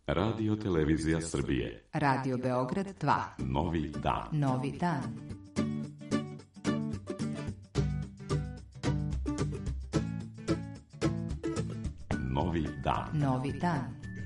Radio Televizija Srbije. Radio Beograd 2. Novi dan. Novi dan. Novi dan. Novi dan.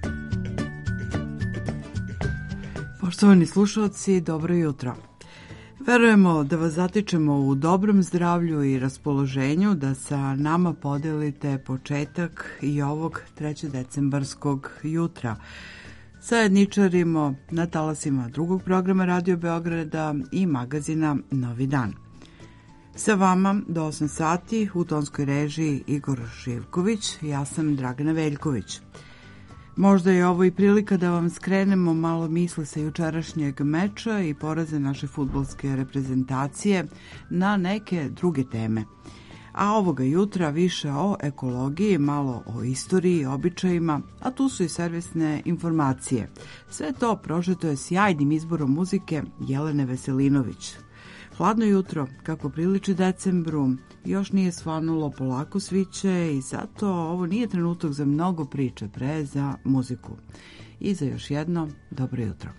Poštovani slušalci, dobro jutro. Verujemo da vas zatičemo u dobrom zdravlju i raspoloženju, da sa nama podelite početak i ovog 3. decembarskog jutra. Zajedničarimo na talasima drugog programa Radio Beograda i magazina Novi dan. Sa vama do 8 sati u tonskoj režiji Igor Živković, ja sam Dragana Veljković. Možda je ovo i prilika da vam skrenemo malo misli sa jučerašnjeg meča i poraze naše fudbalske reprezentacije na neke druge teme. A ovoga jutra više o ekologiji, malo o istoriji, običajima, a tu su i servisne informacije. Sve to prožeto je sjajnim izborom muzike Jelene Veselinović. Hladno jutro, kako priliči decembru, još nije svanulo, polako sviće i zato ovo nije trenutak za mnogo priče, pre za muziku. I za još jedno dobro jutro.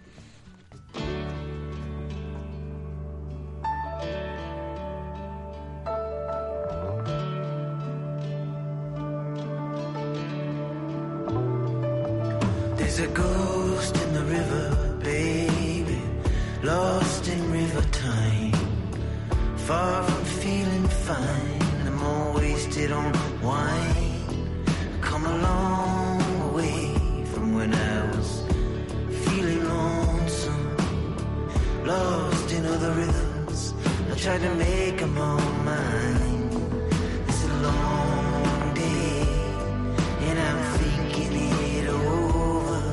There's a ghost in the river, baby, lost in river time. Far from feeling fine, I'm all wasted on wine. Come a long way from when I was feeling lonesome, lost in other rhythms. I tried to make them all mine. It's a long day, and I'm thinking it over.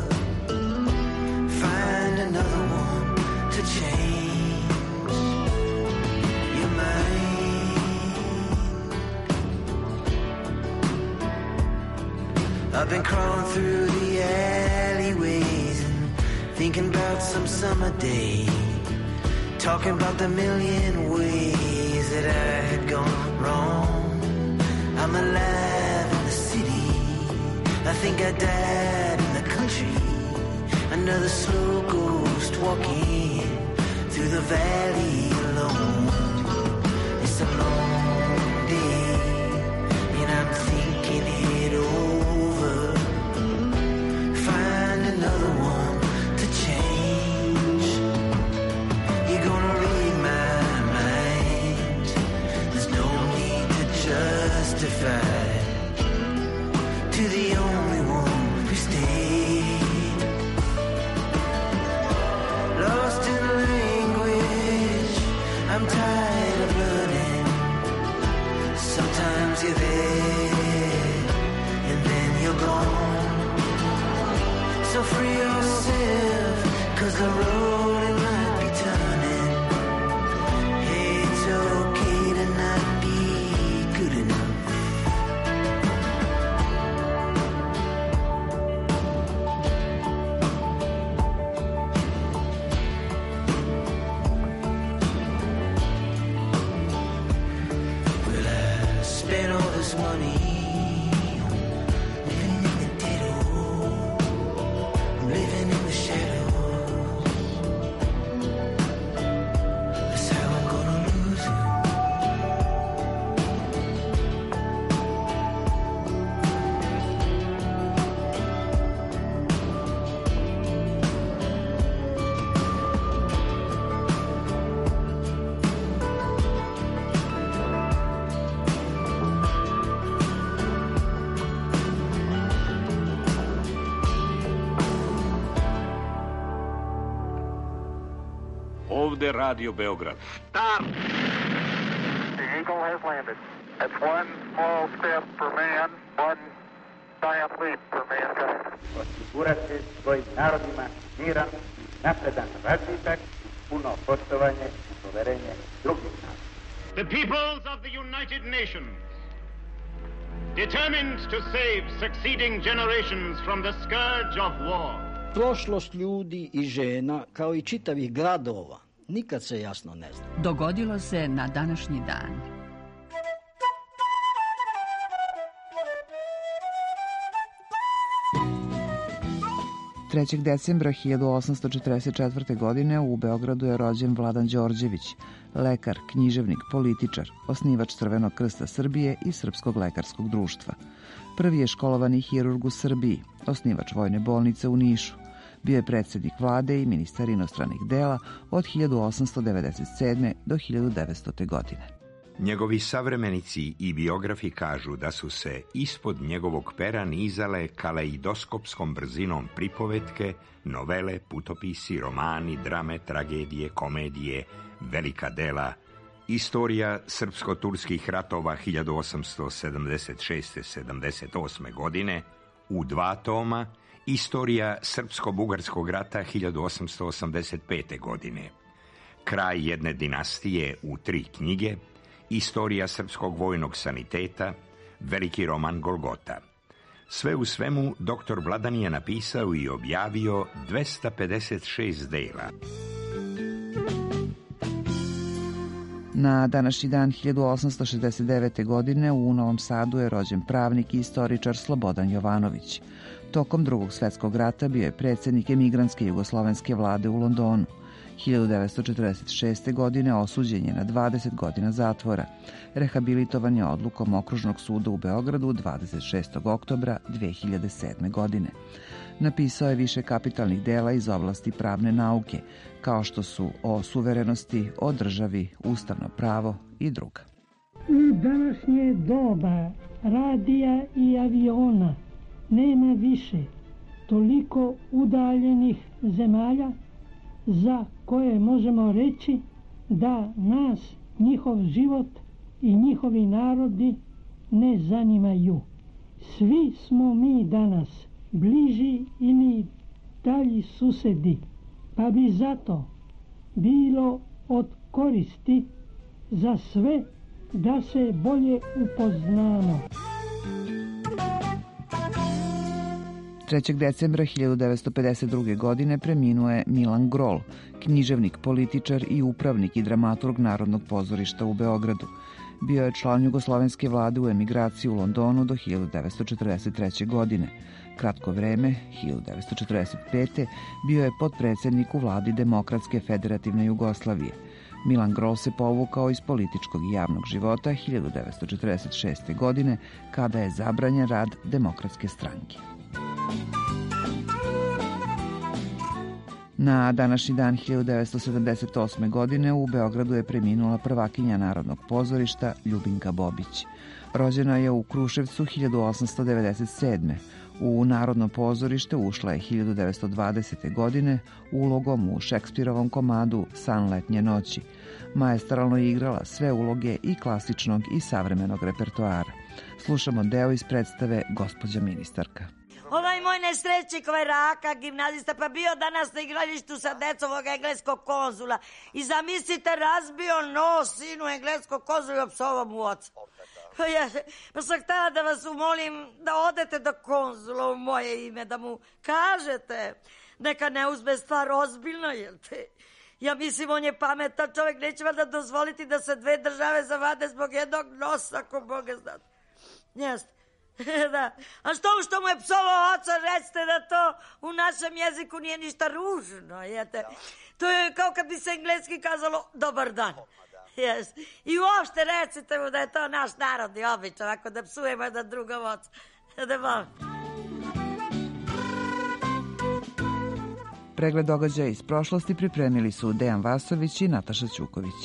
Find another one to change. I've been crawling through the alleyways and thinking about some summer day, talking about the million ways that I had gone wrong. I'm alive in the city, I think I died in the country. Another slow ghost walking through the valley alone. It's a long day and I'm thinking it over. Find another one to change. You're gonna read my mind. There's no need to justify to the only one who stayed. Lost in language, I'm tired of learning. Sometimes you're there and then you're gone. So free yourself, 'cause the road it might be turning. It's okay to not be good enough. Well, I spent all this money living in the shadows. That's how I'm gonna lose you. Ovde Radio Beograd. Stop! The Eagle has landed. That's one small step for man, one giant leap for mankind. Osigurati svojim narodima miran, napredan razvitak, puno poštovanje i poverenje drugih naroda. The peoples of the United Nations, determined to save succeeding generations from the scourge of war. Prošlost ljudi i žena, kao i čitavih gradova, nikad se jasno ne zna. Dogodilo se na današnji dan. 3. decembra 1844. godine u Beogradu je rođen Vladan Đorđević, lekar, književnik, političar, osnivač Crvenog krsta Srbije i Srpskog lekarskog društva. Prvi je školovani hirurg u Srbiji, osnivač vojne bolnice u Nišu. Bio je predsjednik vlade i ministar inostranih dela od 1897. do 1900. godine. Njegovi savremenici i biografi kažu da su se ispod njegovog pera nizale kaleidoskopskom brzinom pripovetke, novele, putopisi, romani, drame, tragedije, komedije, velika dela, istorija srpsko-turskih ratova 1876-78. godine u 2 toma, istorija srpsko-bugarskog rata 1885. godine, kraj jedne dinastije u 3 knjige, istorija srpskog vojnog saniteta, veliki roman Golgota. Sve u svemu, dr. Vladan je napisao i objavio 256 dela. Na današnji dan 1869. godine u Novom Sadu je rođen pravnik i istoričar Slobodan Jovanović. Tokom Drugog svjetskog rata bio je predsjednik emigrantske jugoslovenske vlade u Londonu. 1946. godine osuđen je na 20 godina zatvora. Rehabilitovan je odlukom Okružnog suda u Beogradu 26. oktobra 2007. godine. Napisao je više kapitalnih dela iz oblasti pravne nauke, kao što su o suverenosti, o državi, ustavno pravo i druga. U današnje doba radija i aviona nema više toliko udaljenih zemalja za koje možemo reći da nas njihov život i njihovi narodi ne zanimaju. Svi smo mi danas bliži ili dalji susedi, pa bi zato bilo od koristi za sve da se bolje upoznamo. 3. decembra 1952. godine preminuo je Milan Grol, književnik, političar i upravnik i dramaturg Narodnog pozorišta u Beogradu. Bio je član jugoslovenske vlade u emigraciji u Londonu do 1943. godine. Kratko vreme, 1945. bio je potpredsjednik u vladi Demokratske federativne Jugoslavije. Milan Grol se povukao iz političkog i javnog života 1946. godine, kada je zabranjen rad Demokratske stranke. Na današnji dan 1978. godine u Beogradu je preminula prvakinja Narodnog pozorišta Ljubinka Bobić. Rođena je u Kruševcu 1897. U Narodno pozorište ušla je 1920. godine ulogom u Šekspirovom komadu San letnje noći. Maestralno je igrala sve uloge i klasičnog i savremenog repertoara. Slušamo deo iz predstave Gospođa ministarka. Ovaj moj nesrećnik, ovaj raka, gimnazista, pa bio danas na igralištu sa decom ovog engleskog konzula i zamislite, razbio nos sinu engleskog konzula i opsovao mu oca. Pa sam htjela da vas umolim da odete do konzula u moje ime, da mu kažete, neka ne uzme stvar ozbiljno, jel te? Ja mislim, on je pametan čovjek, neće valjda dozvoliti da se 2 države zavade zbog jednog nosa, ako Boga znate. Jeste. Da. A što mu je psovao oca, recite da to u našem jeziku nije ništa ružno, jete? To je kao kad bi se engleski kazalo dobar dan. Yes. I uopšte recite mu da je to naš narodni običaj, ako da psujemo jedan drugog oca. Da volim. Pregled događaja iz prošlosti pripremili su Dejan Vasović i Nataša Ćuković.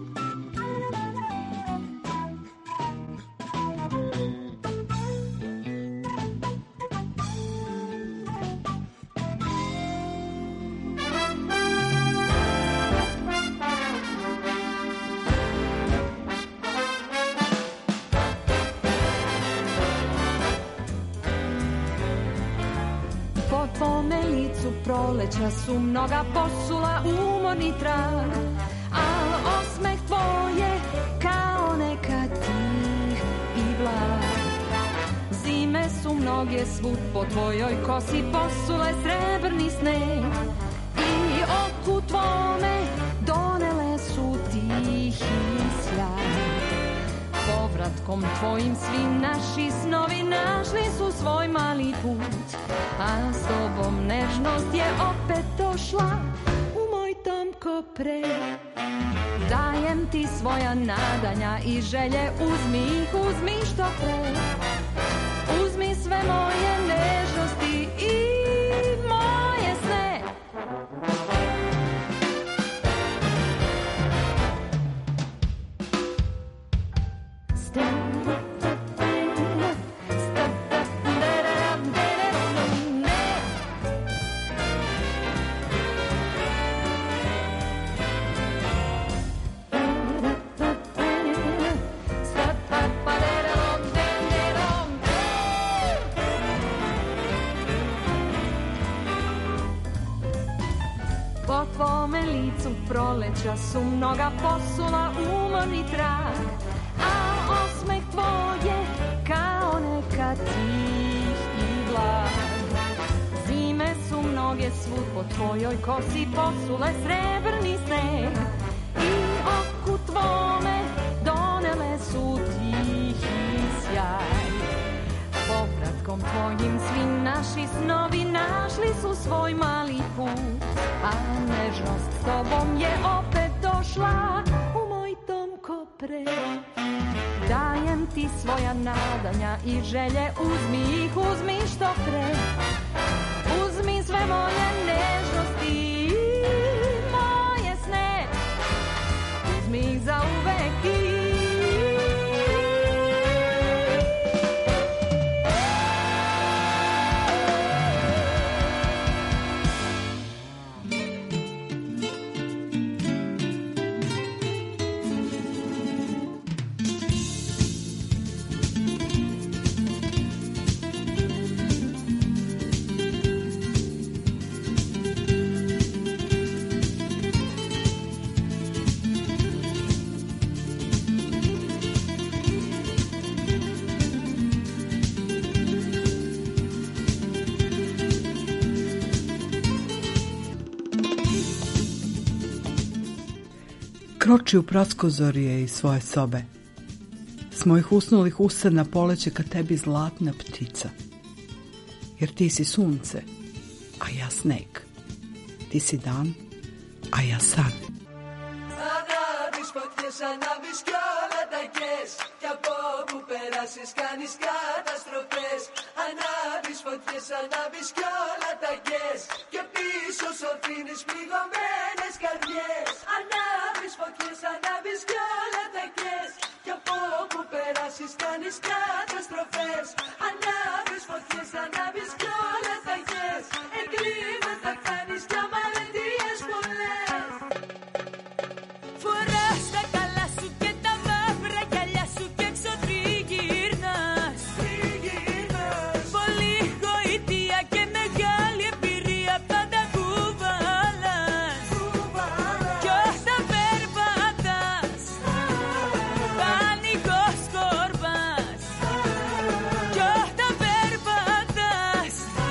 Proleća su mnoga posula umorni trag, al osmeh tvoj je kao nekad tih i blag. Zime su mnoge svud po tvojoj kosi posule srebrni sneg i oku tvome donele su tihi sjaj. Povratkom tvoj tvojim svi naši snovi našli su svoj mali put, a s tobom nežnost je opet došla u moj dom ko pre. Dajem ti svoja nadanja i želje, uzmi ih, uzmi što pre. Uzmi sve moje nežnosti i moje sne. Proleća su mnoga posula, umorni trag, a osmeh tvoj je kao nekad tih i blag. Zime su mnoge svud po tvojoj kosi posule srebrni sneg i oku tvome donele su tihi sjaj. Povratkom tvojim svi naši snovi našli su svoj mali put, a nežnost s tobom je opet došla u moj dom ko pre. Dajem ti svoja nadanja i želje, uzmi ih, uzmi što pre. Uzmi sve moje nežnosti i moje sne. Uzmi ih za uvek i kroči u praskozorje iz svoje sobe. S mojih usnulih usana poleće ka tebi zlatna ptica. Jer ti si sunce, a ja sneg. Ti si dan, a ja san. Ανάβεις φωτιές, ανάβεις κι όλα τα κες, κι από όπου περάσεις κάνεις καταστροφές. Ανάβεις φωτιές, ανάβεις κι όλα τα κες, και πίσω σου αφήνεις πληγωμένες καρδιές. Ανάβεις φωτιές, ανάβεις κι όλα τα κες, κι από όπου περάσεις κάνεις καταστροφές. Ανάβεις φωτιές, ανάβεις κι όλα τα κες, εγκλήματα κάνεις κι αμαρτίες πολλές. Φοράς τα καλά σου και τα μαύρα γυαλιά σου και έξω τριγυρνάς. Πολύ γοητεία και μεγάλη εμπειρία πάντα κουβαλάς. Κι όταν περπατάς πανικός κορπάς. Κι όταν περπατάς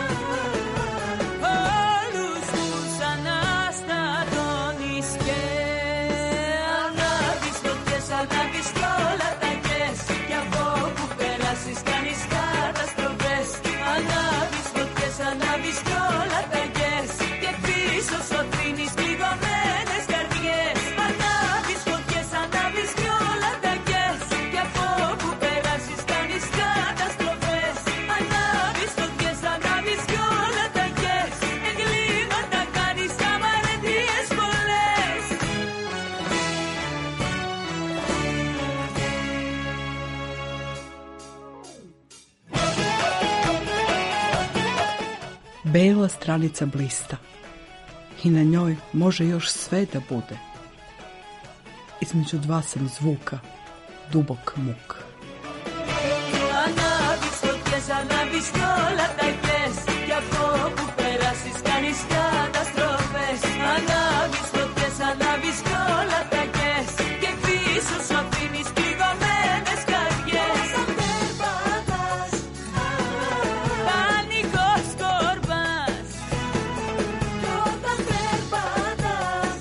όλους τους αναστατώνεις και ανάβεις φωτιές, ανάβεις κι όλα τα κες, κι από όπου περάσεις κάνεις καταστροφές. Ανάβεις φωτιές, ανάβεις κι όλα τα κες, και πίσω σου αφήνεις πληγωμένες καρδιές. Ανάβεις φωτιές, ανάβεις κι όλα τα κες, κι από όπου περάσεις κάνεις καταστροφές. Ανάβεις φωτιές, ανάβεις κι όλα τα κες, εγκλήματα κάνεις κι αμαρτίες πολλές. Bela stranica blista i na njoj može još sve da bude. Između dva sam zvuka, dubok muk. Ανάβεις φωτιές, ανάβεις κι όλα τα κες, κι από όπου περάσεις κάνεις καταστροφές. Ανάβεις φωτιές, ανάβεις κι όλα τα κες, και πίσω σου αφήνεις πληγωμένες καρδιές. Όταν περπατάς πανικός κορπάς. Κι όταν περπατάς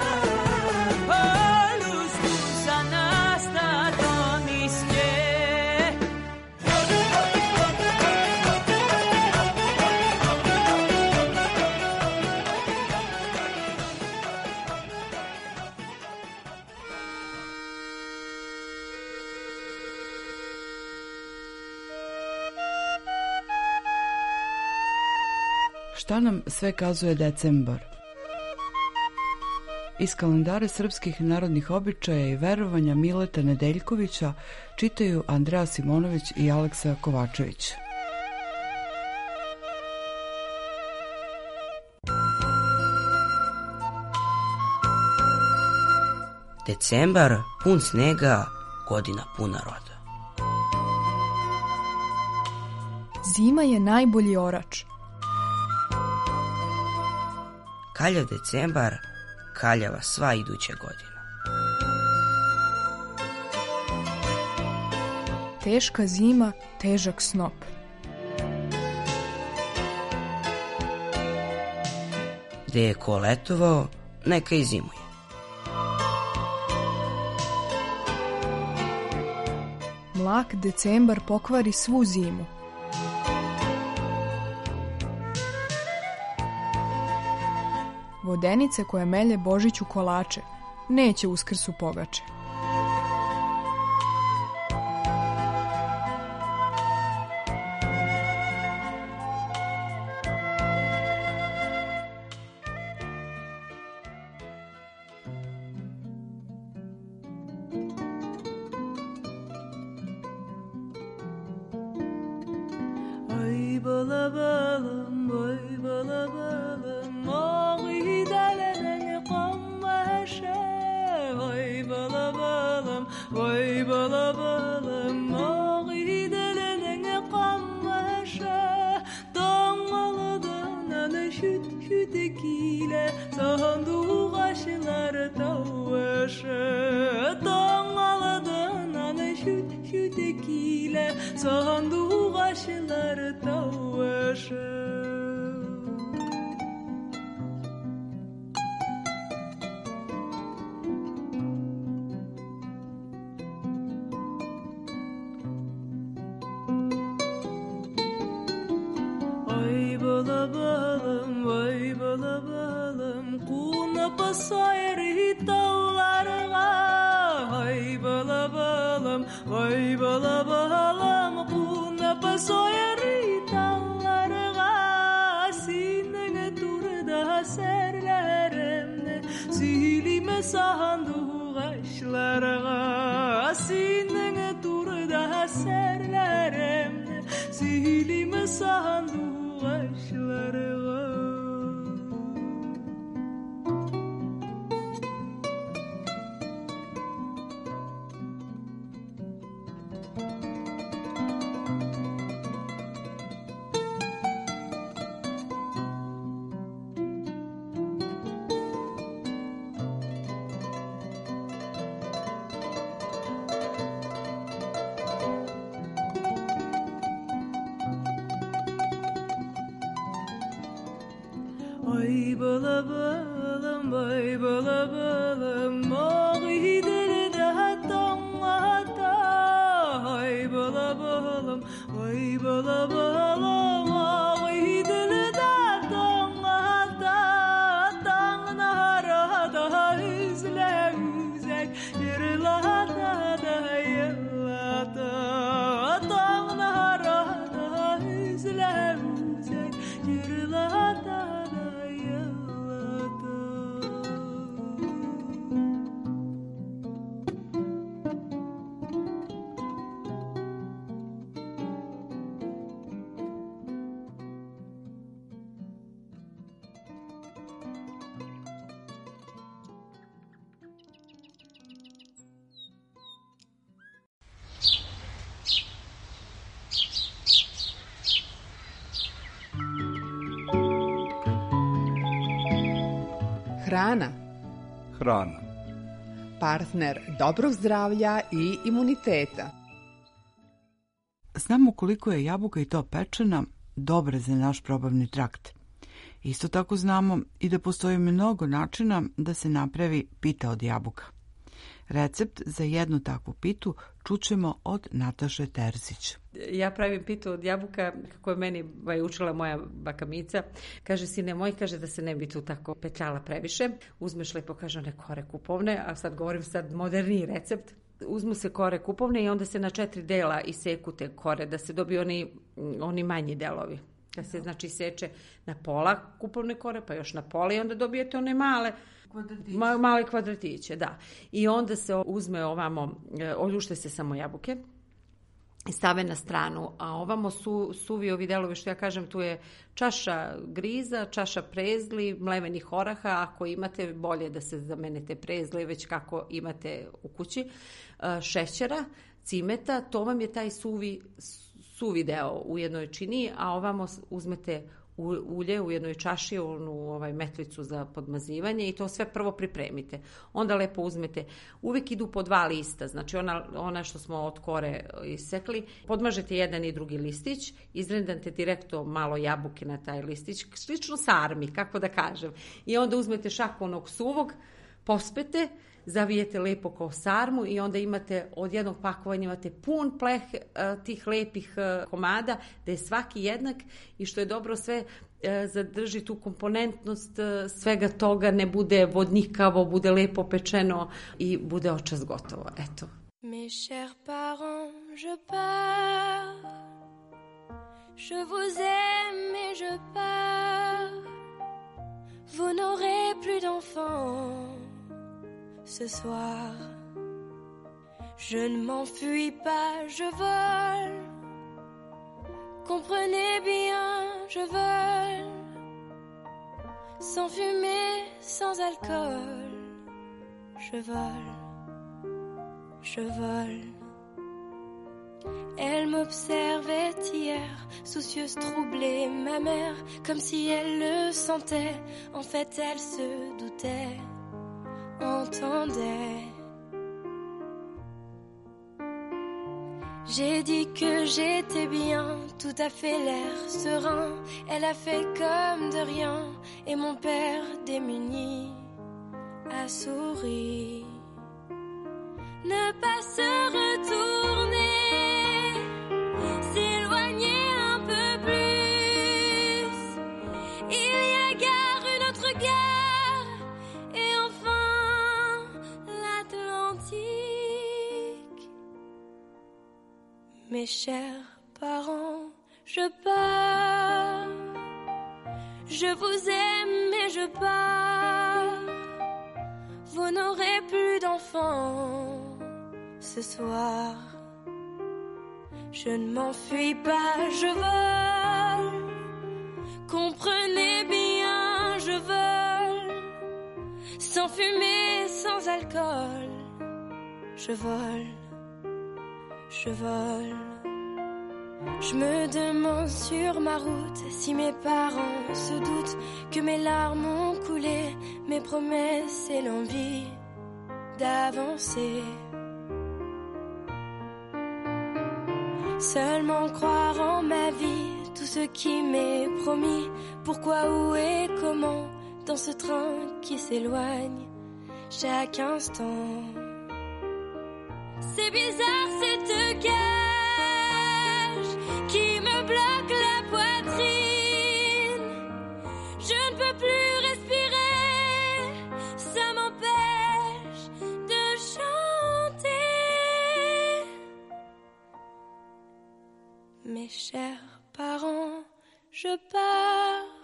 όλους τους αναστατώνεις και Šta nam sve kazuje decembar? Iz kalendara srpskih narodnih običaja i verovanja Mileta Nedeljkovića čitaju Andreja Simonović i Aleksa Kovačević. Decembar pun snega, godina puna roda. Zima je najbolji orač. Kaljav decembar, kaljava sva iduća godina. Teška zima, težak snop. Gde je ko letovao, neka i zimuje. Mlak decembar pokvari svu zimu. Vodenice koje melje Božiću kolače, neće Uskrsu pogače. Ay bala balım, ay bala balım, oği delenen kammeşe. Ay bala balım, ay bala balım, oği delenen kammeşe. Dağmalıdan ana şüt şütekile, sandu kaşlar tavaşı. Dağmalıdan ana şüt şütekile, sandu kaşlar tavaşı. Ay bala balım, ay bala balım, kuna pasayri dallarga. Ay bala balım, ay bala balım, kuna pasayri dallarga. Sinene turda serlerimne, silime sandu kaşlarga. Sinene turda serlerimne, silime sandu kaşlarga. Ay bala balım, ay bala balım, oği derede tonğata. Ay bala balım, ay bala balım, oği derede tonğata. Tanrı'da üzle üzek, yırlata da yırlata. Tanrı'da üzle üzek, yırlata da. Hrana. Hrana. Partner dobrog zdravlja i imuniteta. Znamo koliko je jabuka i to pečena dobra za naš probavni trakt. Isto tako znamo i da postoji mnogo načina da se napravi pita od jabuka. Recept za jednu takvu pitu čućemo od Nataše Terzić. Ja pravim pitu od jabuka kako je meni učila moja baka Mica. Kaže, sine moj, kaže da se ne bi tu tako petljala previše. Uzmeš lepo, kaže, one kore kupovne, a sad govorim moderniji recept. Uzmu se kore kupovne i onda se na 4 dela iseku te kore da se dobiju oni manji delovi. kad se znači seče na pola kupovne kore, pa još na pola i onda dobijete one male kvadratiće, da. I onda se uzme ovamo, oljušte se samo jabuke i stave na stranu, a ovamo suvi ovi delovi, što ja kažem, tu je čaša griza, čaša prezli, mlevenih oraha, ako imate, bolje da se zamenete prezli, već kako imate u kući, šećera, cimeta, to vam je taj suvi deo u jednoj čini, a ovamo uzmete ulje u jednoj čaši, onu metlicu za podmazivanje i to sve prvo pripremite. Onda lepo uzmete, uvijek idu po 2 lista, znači ona što smo od kore isekli, podmažete jedan i drugi listić, izrendate direktno malo jabuke na taj listić, slično sarmi, kako da kažem. I onda uzmete šaku onog suvog, pospete, zavijete lepo kao sarmu i onda imate od jednog pakovanja imate pun pleh tih lepih komada, da je svaki jednak i što je dobro sve zadrži tu komponentnost svega toga, ne bude vodnikavo, bude lepo pečeno i bude očas gotovo. Eto. Mes chers parents, je pars, je vous aime et je pars, vous n'aurez plus d'enfants. Ce soir, je ne m'enfuis pas, je vole. Comprenez bien, je vole. Sans fumée, sans alcool. Je vole, je vole. Elle m'observait hier, soucieuse, troublée, ma mère, comme si elle le sentait. En fait, elle se doutait. Entendait. J'ai dit que j'étais bien, tout à fait l'air serein. Elle a fait comme de rien et mon père démuni a souri. Ne pas se retourner, s'éloigner un peu plus. Il y a gare, une autre gare et enfin l'Atlantique. Mes chers parents, je pars. Je vous aime et je pars. Vous n'aurez plus d'enfants ce soir. Je ne m'enfuis pas, je vole. Comprenez bien, je vole. Sans fumée, sans alcool. Je vole, je vole. Je me demande sur ma route si mes parents se doutent que mes larmes ont coulé, mes promesses et l'envie d'avancer. Seulement croire en ma vie, tout ce qui m'est promis. Pourquoi, où et comment, dans ce train qui s'éloigne chaque instant. C'est bizarre cette cage qui me bloque la poitrine. Je ne peux plus respirer, ça m'empêche de chanter. Mes chers parents, je pars.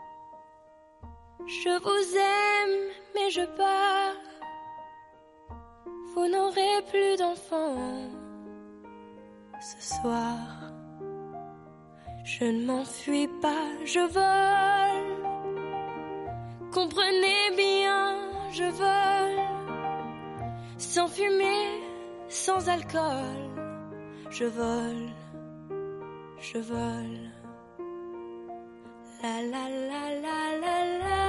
Je vous aime, mais je pars. Vous n'aurez plus d'enfants ce soir. Je ne m'enfuis pas, je vole. Comprenez bien, je vole. Sans fumée, sans alcool. Je vole, je vole. La la la la la la.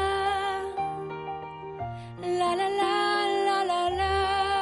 La la la la la la.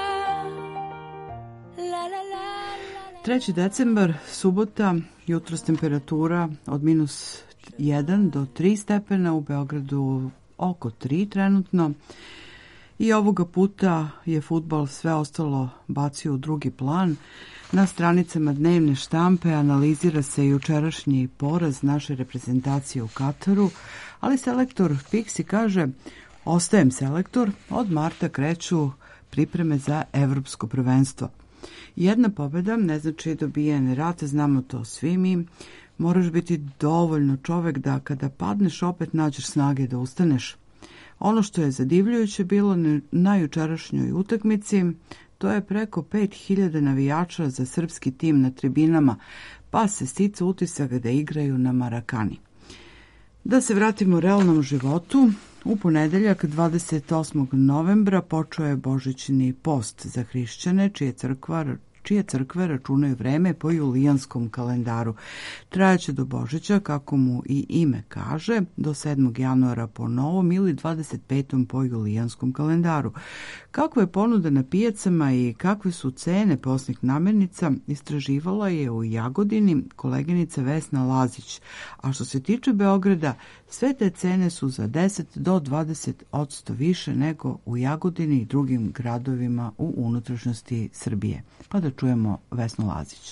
3. decembar, subota, jutros temperatura od -1 do 3 stepena, u Beogradu oko 3 trenutno. I ovoga puta je fudbal sve ostalo bacio u drugi plan. Na stranicama dnevne štampe analizira se jučerašnji poraz naše reprezentacije u Kataru, ali selektor Pixi kaže: ostajem selektor, od marta kreću pripreme za evropsko prvenstvo. Jedna pobjeda ne znači dobijen rat, znamo to svi mi. Moraš biti dovoljno čovek da kada padneš opet nađeš snage da ustaneš. Ono što je zadivljujuće bilo na jučerašnjoj utakmici, to je preko 5000 navijača za srpski tim na tribinama, pa se stica utisak da igraju na Marakani. Da se vratimo realnom životu, u ponedeljak 28. novembra počeo je božićni post za hrišćane, čije crkve računaju vreme po julijanskom kalendaru. Trajaće do Božića, kako mu i ime kaže, do 7. januara po novom ili 25. po julijanskom kalendaru. Kakva je ponuda na pijacama i kakve su cene postnih namirnica, istraživala je u Jagodini koleginica Vesna Lazić. A što se tiče Beograda, sve te cene su za 10 do 20% više nego u Jagodini i drugim gradovima u unutrašnjosti Srbije. Pa da čujemo Vesnu Lazić.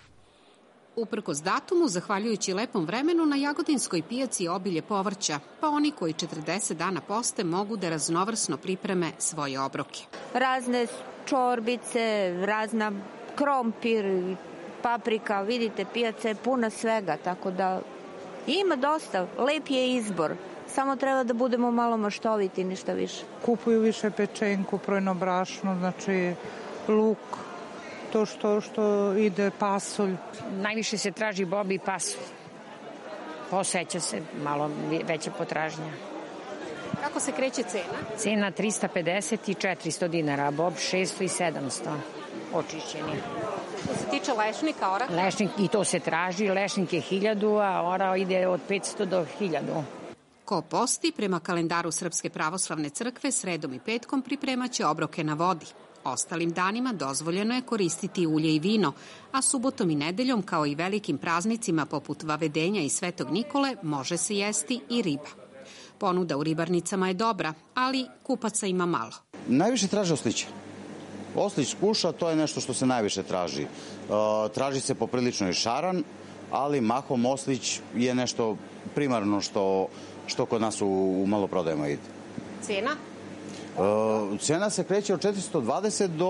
Uprkos datumu, zahvaljujući lepom vremenu, na Jagodinskoj pijaci je obilje povrća, pa oni koji 40 dana poste mogu da raznovrsno pripreme svoje obroke. Razne čorbice, razna krompir, paprika, vidite, pijaca je puna svega, tako da ima dosta, lep je izbor. Samo treba da budemo malo maštoviti, ništa više. Kupuju više pečenku, brojno brašno, znači luk, to što ide, pasulj. Najviše se traži bob i pasulj. Poseća se malo veća potražnja. Kako se kreće cena? Cena 350 i 400 dinara, a bob 600 i 700 očišćeni. Što se tiče lešnika, ora? Lešnik i to se traži, lešnik je 1000, a ora ide od 500 do 1000. Ko posti, prema kalendaru Srpske pravoslavne crkve, sredom i petkom pripremaće obroke na vodi. Ostalim danima dozvoljeno je koristiti ulje i vino, a subotom i nedeljom, kao i velikim praznicima poput Vavedenja i Svetog Nikole, može se jesti i riba. Ponuda u ribarnicama je dobra, ali kupaca ima malo. Najviše traže oslića. Oslić kuša, to je nešto što se najviše traži. Traži se poprilično i šaran, ali mahom oslić je nešto primarno što kod nas u maloprodajama ide. Cena? Cena se kreće od 420 do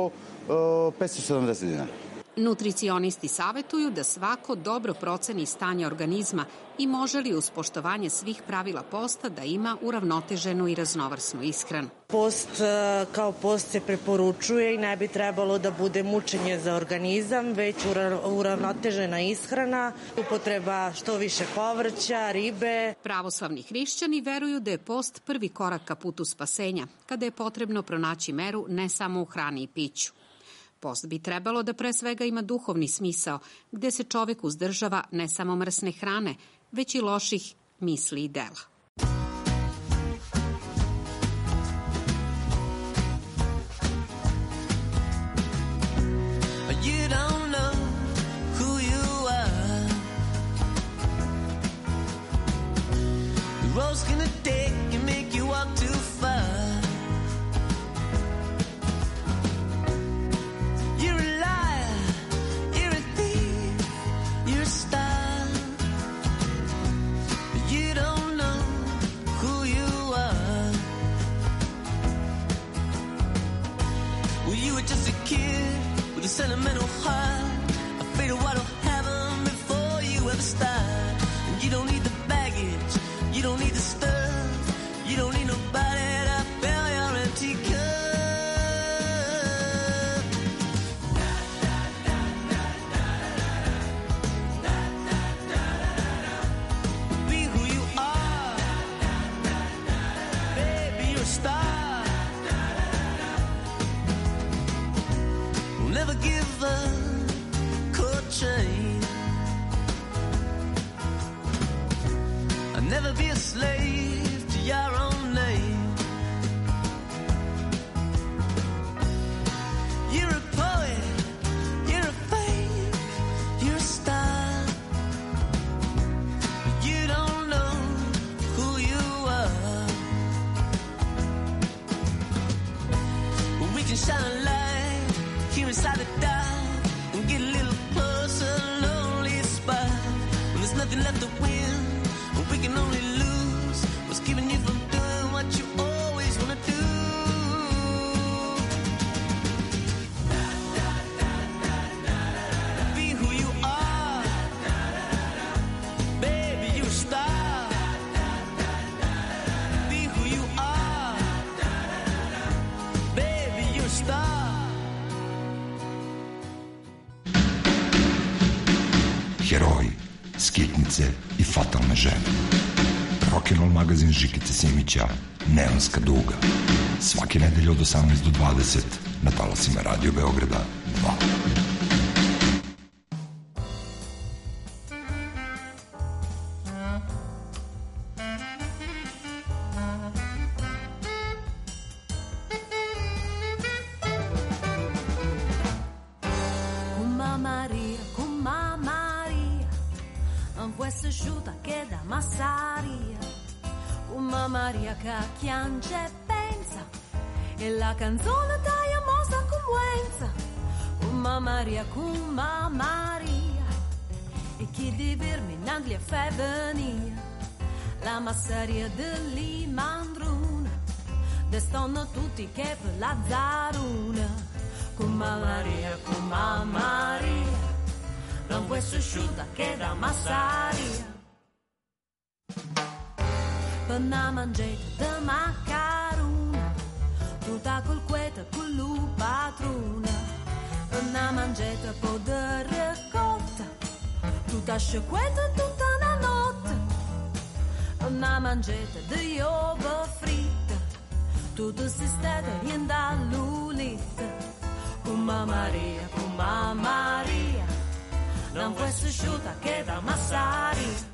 570 dinara. Nutricionisti savetuju da svako dobro proceni stanje organizma i može li uz poštovanje svih pravila posta da ima uravnoteženu i raznovrsnu ishranu. Post kao post se preporučuje i ne bi trebalo da bude mučenje za organizam, već uravnotežena ishrana, upotreba što više povrća, ribe. Pravoslavni hrišćani veruju da je post prvi korak ka putu spasenja, kada je potrebno pronaći meru ne samo u hrani i piću. Post bi trebalo da pre svega ima duhovni smisao, gde se čovek uzdržava ne samo mrsne hrane, već i loših misli i dela. You don't know who you are. The road's gonna take and make you walk too far. You're a liar, you're a thief, you're a star. You don't know skitnice i fatalne žene. Rock'n'roll magazin Žikice Simića, Neonska duga. Svake nedelje od 18 do 20 na talasima Radio Beograda 2. Piange e pensa e la canzone taglia mossa commuenza Kuma Maria e chi di vermi in Anglia fa venire la masseria dell'Imandruna de stanno tutti che per la zaruna Kuma Maria non puoi asciutta che da massaria per una mangiata de macarona tutta col queta con l'upatruna per una mangiata po' de ricotta tutta sciacquetta tutta la notte per una mangiata de uova fritta tutto si stata in dall'ulita Kuma Maria non puoi asciutta che da massaria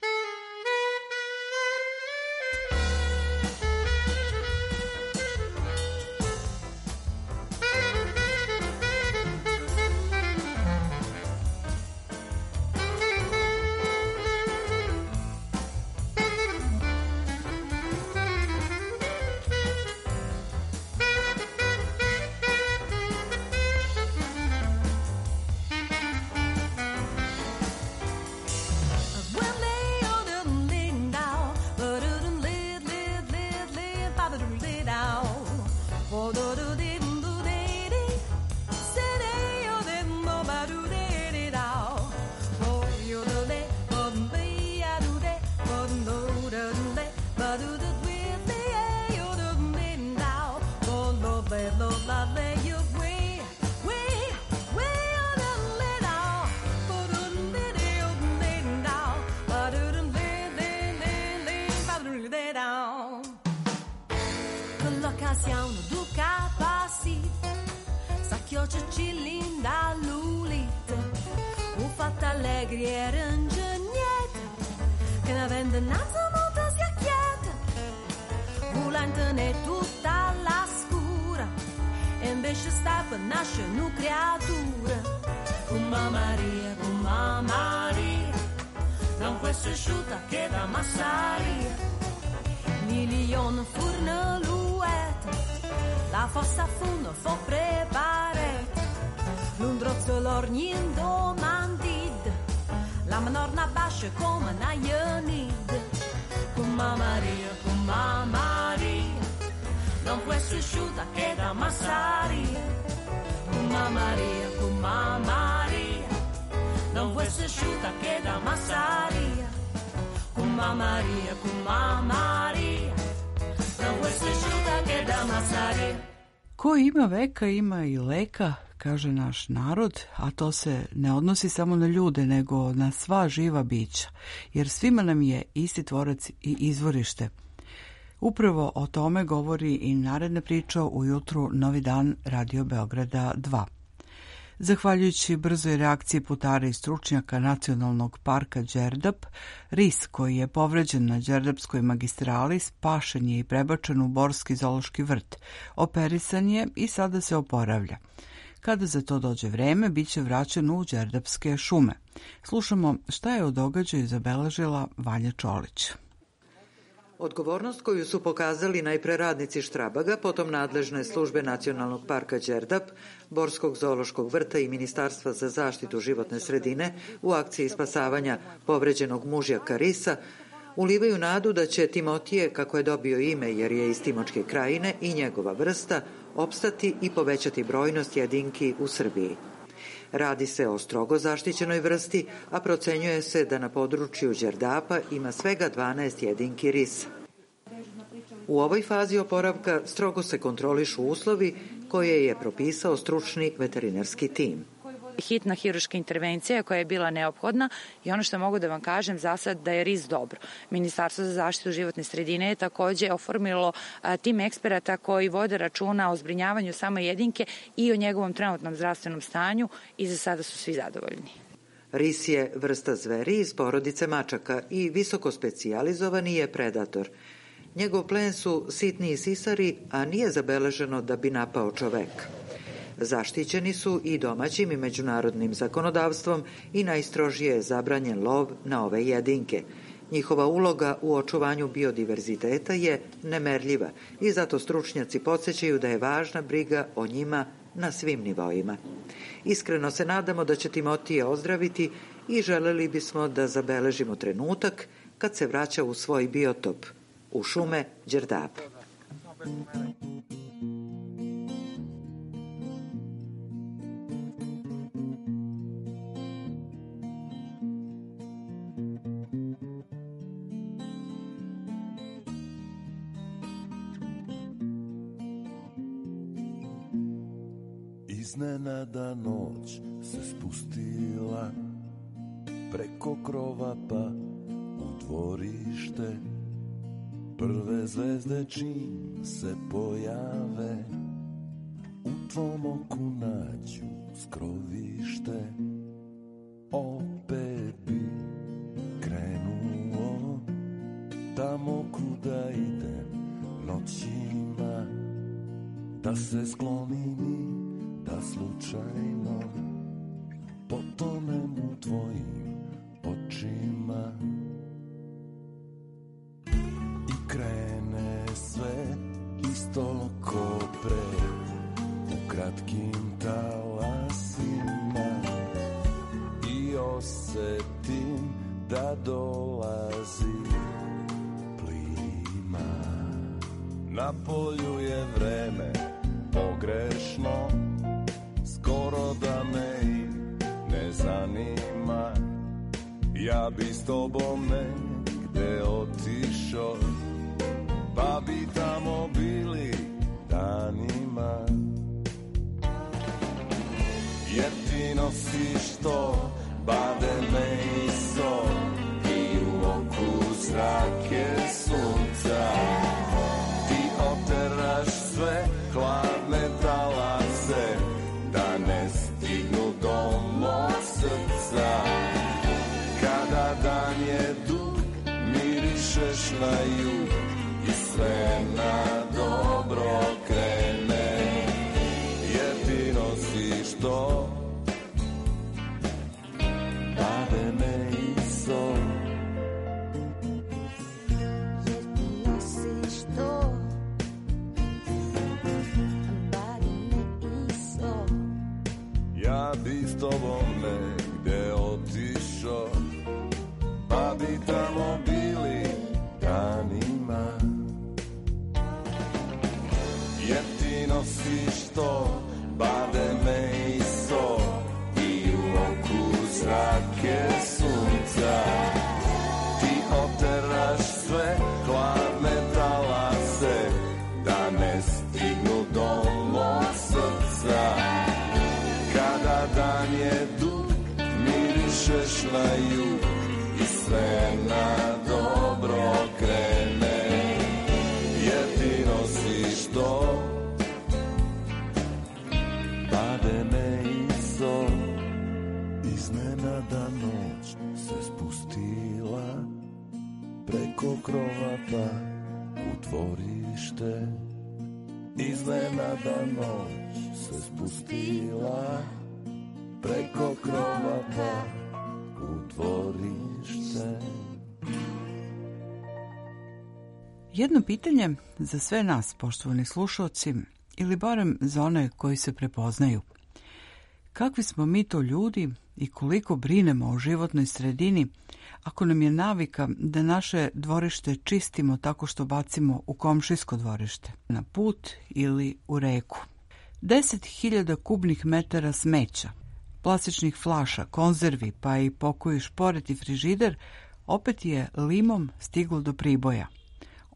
come na Ionid Kuma Maria non può essere asciutta che da massaria Kuma Maria non può essere asciutta che da massaria Kuma Maria non può essere asciutta che da massaria. Ko ima veka ima i leka, kaže naš narod, a to se ne odnosi samo na ljude, nego na sva živa bića, jer svima nam je isti tvorac i izvorište. Upravo o tome govori i naredna priča ujutru Novi dan Radio Beograda 2. Zahvaljujući brzoj reakciji putara i stručnjaka Nacionalnog parka Đerdap, ris koji je povređen na Đerdapskoj magistrali spašen je i prebačen u Borski zoološki vrt. Operisan je i sada se oporavlja. Kada za to dođe vreme, bit će vraćen u Đerdapske šume. Slušamo šta je o događaju zabeležila Vanja Čolić. Odgovornost koju su pokazali najpre radnici Štrabaga, potom nadležne službe Nacionalnog parka Đerdap, Borskog zoološkog vrta i Ministarstva za zaštitu životne sredine u akciji spasavanja povređenog mužjaka risa, ulivaju nadu da će Timotije, kako je dobio ime jer je iz Timočke krajine, i njegova vrsta opstati i povećati brojnost jedinki u Srbiji. Radi se o strogo zaštićenoj vrsti, a procenjuje se da na području Đerdapa ima svega 12 jedinki risa. U ovoj fazi oporavka strogo se kontrolišu uslovi koje je propisao stručni veterinarski tim. hitna hiruška intervencija koja je bila neophodna i ono što mogu da vam kažem za sad da je RIS dobro. Ministarstvo za zaštitu životne sredine je takođe oformilo tim eksperata koji vode računa o zbrinjavanju same jedinke i o njegovom trenutnom zdravstvenom stanju i za sada su svi zadovoljni. Ris je vrsta zveri iz porodice mačaka i visoko specijalizovani je predator. Njegov plen su sitni sisari, a nije zabeleženo da bi napao čoveka. Zaštićeni su i domaćim i međunarodnim zakonodavstvom i najstrožije je zabranjen lov na ove jedinke. Njihova uloga u očuvanju biodiverziteta je nemerljiva i zato stručnjaci podsjećaju da je važna briga o njima na svim nivoima. Iskreno se nadamo da će Timotije ozdraviti i želeli bismo da zabeležimo trenutak kad se vraća u svoj biotop, u šume Đerdap. Iznenada noć se spustila preko krova pa u dvorište. Prve zvezde čim se pojave u tvom oku nađu skrovište. Opet bi krenuo tamo kuda idem noćima, da se sklonim i da slučajno potonem u tvojim očima. I krene sve isto ko pre, u kratkim talasima, i osetim da dolazi plima. Na polju je vreme pogrešno, skoro da me i ne zanima. Ja bi s tobom negde otišao, pa bi tamo bili danima. Jer ti nosiš to bademe i sol i u oku zrake sunca. Ti oteraš sve hladne talase da ne stignu do mog srca. Kada dan je dug, mirišeš na jug i sve na dobro krene. Jer ti nosiš to bademe i sol. Jer ti nosiš to bademe i sol. Ja bi s tobom negde otišao, pa bi tamo bili danima. Jer ti nosiš to bademe i sol i u oku zrake sunca. Ti oteraš sve hladne talase da ne stignu do mog srca. Kada dan je dug, mirišeš na jug i sve na dobro krene. Jer ti nosiš to bademe i sol. Iznenada noć se spustila preko krova pa u dvorište. Iznenada noć se spustila preko krova pa u dvorište. Jedno pitanje za sve nas, poštovani slušalci, ili barem za one koji se prepoznaju. Kakvi smo mi to ljudi i koliko brinemo o životnoj sredini ako nam je navika da naše dvorište čistimo tako što bacimo u komšijsko dvorište, na put ili u reku. 10.000 kubnih metara smeća, plastičnih flaša, konzervi pa i pokoji šporet i frižider opet je limom stiglo do Priboja.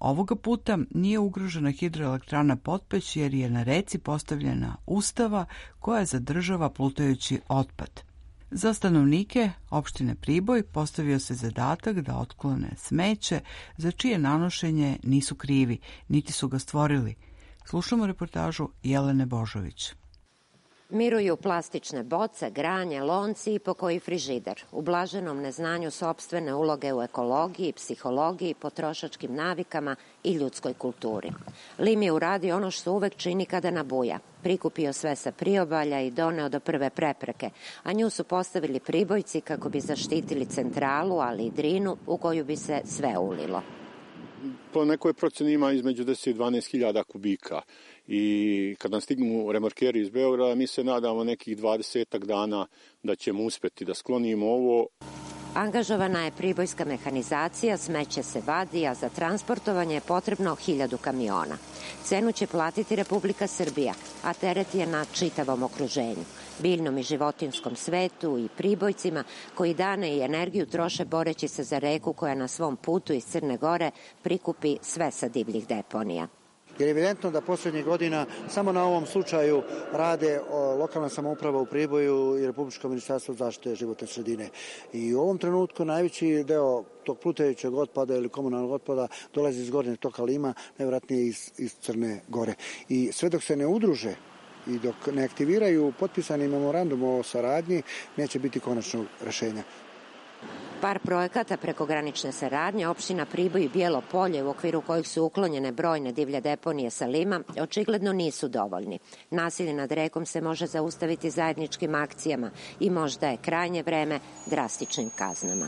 Ovoga puta nije ugrožena hidroelektrana Potpeć jer je na reci postavljena ustava koja zadržava plutajući otpad. Za stanovnike opštine Priboj postavio se zadatak da otklone smeće za čije nanošenje nisu krivi, niti su ga stvorili. Slušamo reportažu Jelene Božović. Miruju plastične boce, granje, lonci i pokoji frižider. U blaženom neznanju sopstvene uloge u ekologiji, psihologiji, potrošačkim navikama i ljudskoj kulturi. Lim je uradio ono što uvek čini kada nabuja. Prikupio sve sa priobalja i doneo do prve prepreke, a nju su postavili Pribojci kako bi zaštitili centralu, ali i Drinu u koju bi se sve ulilo. Po nekoj proceni ima između 10 i 12 hiljada kubika. I kad nam stignu remorkeri iz Beograda, mi se nadamo nekih 20 dana da ćemo uspeti da sklonimo ovo. Angažovana je pribojska mehanizacija, smeće se vadi, a za transportovanje je potrebno 1000 kamiona. Cenu će platiti Republika Srbija, a teret je na čitavom okruženju, biljnom i životinskom svetu i Pribojcima koji dane i energiju troše boreći se za reku koja na svom putu iz Crne Gore prikupi sve sa divljih deponija. Jer je evidentno da poslednjih godina samo na ovom slučaju rade lokalna samouprava u Priboju i Republičko ministarstvo zaštite životne sredine. I u ovom trenutku najveći deo tog plutajućeg otpada ili komunalnog otpada dolazi iz gornjeg toka Lima, najvjerojatnije iz Crne Gore. I sve dok se ne udruže i dok ne aktiviraju potpisani memorandum o saradnji, neće biti konačnog rešenja. Par projekata prekogranične saradnje opština Priboj i Bijelo Polje u okviru kojih su uklonjene brojne divlje deponije sa Lima očigledno nisu dovoljni. Nasilje nad rekom se može zaustaviti zajedničkim akcijama i možda je krajnje vreme drastičnim kaznama.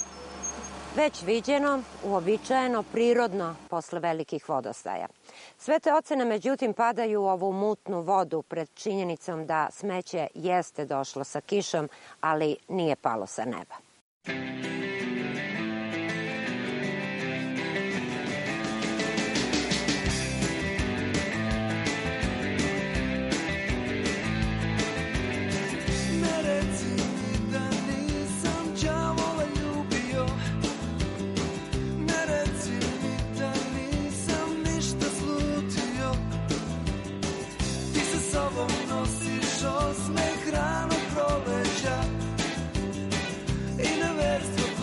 Već viđeno, uobičajeno, prirodno posle velikih vodostaja. Sve te ocene međutim padaju u ovu mutnu vodu pred činjenicom da smeće jeste došlo sa kišom, ali nije palo sa neba. Osmeh ranog proleća i neverstvo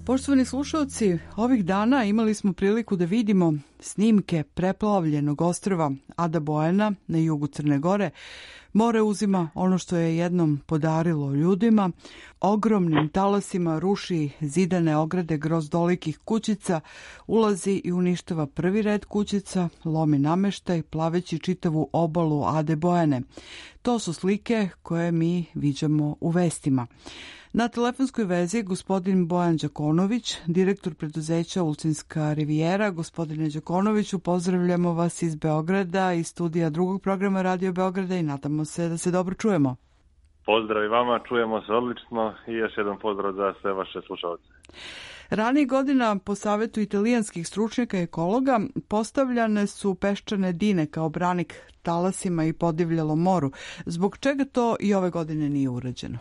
Poštovani slušalci, ovih dana imali smo priliku da vidimo snimke preplavljenog ostrva Ada Bojana na jugu Crne Gore. More uzima ono što je jednom podarilo ljudima. Ogromnim talasima ruši zidane ograde grozdolikih kućica, ulazi i uništava prvi red kućica, lomi nameštaj, plaveći čitavu obalu Ade Bojane. To su slike koje mi viđamo u vestima. Na telefonskoj vezi je gospodin Bojan Đakonović, direktor preduzeća Ulcinska rivijera. Gospodine Đakonoviću, pozdravljamo vas iz Beograda, iz studija drugog programa Radio Beograda i nadamo se da se dobro čujemo. Pozdrav i vama, čujemo se odlično i još jedan pozdrav za sve vaše slušalce. Ranijih godina, po savjetu italijanskih stručnjaka i ekologa, postavljane su peščane dine kao branik talasima i podivljalo moru. Zbog čega to i ove godine nije urađeno?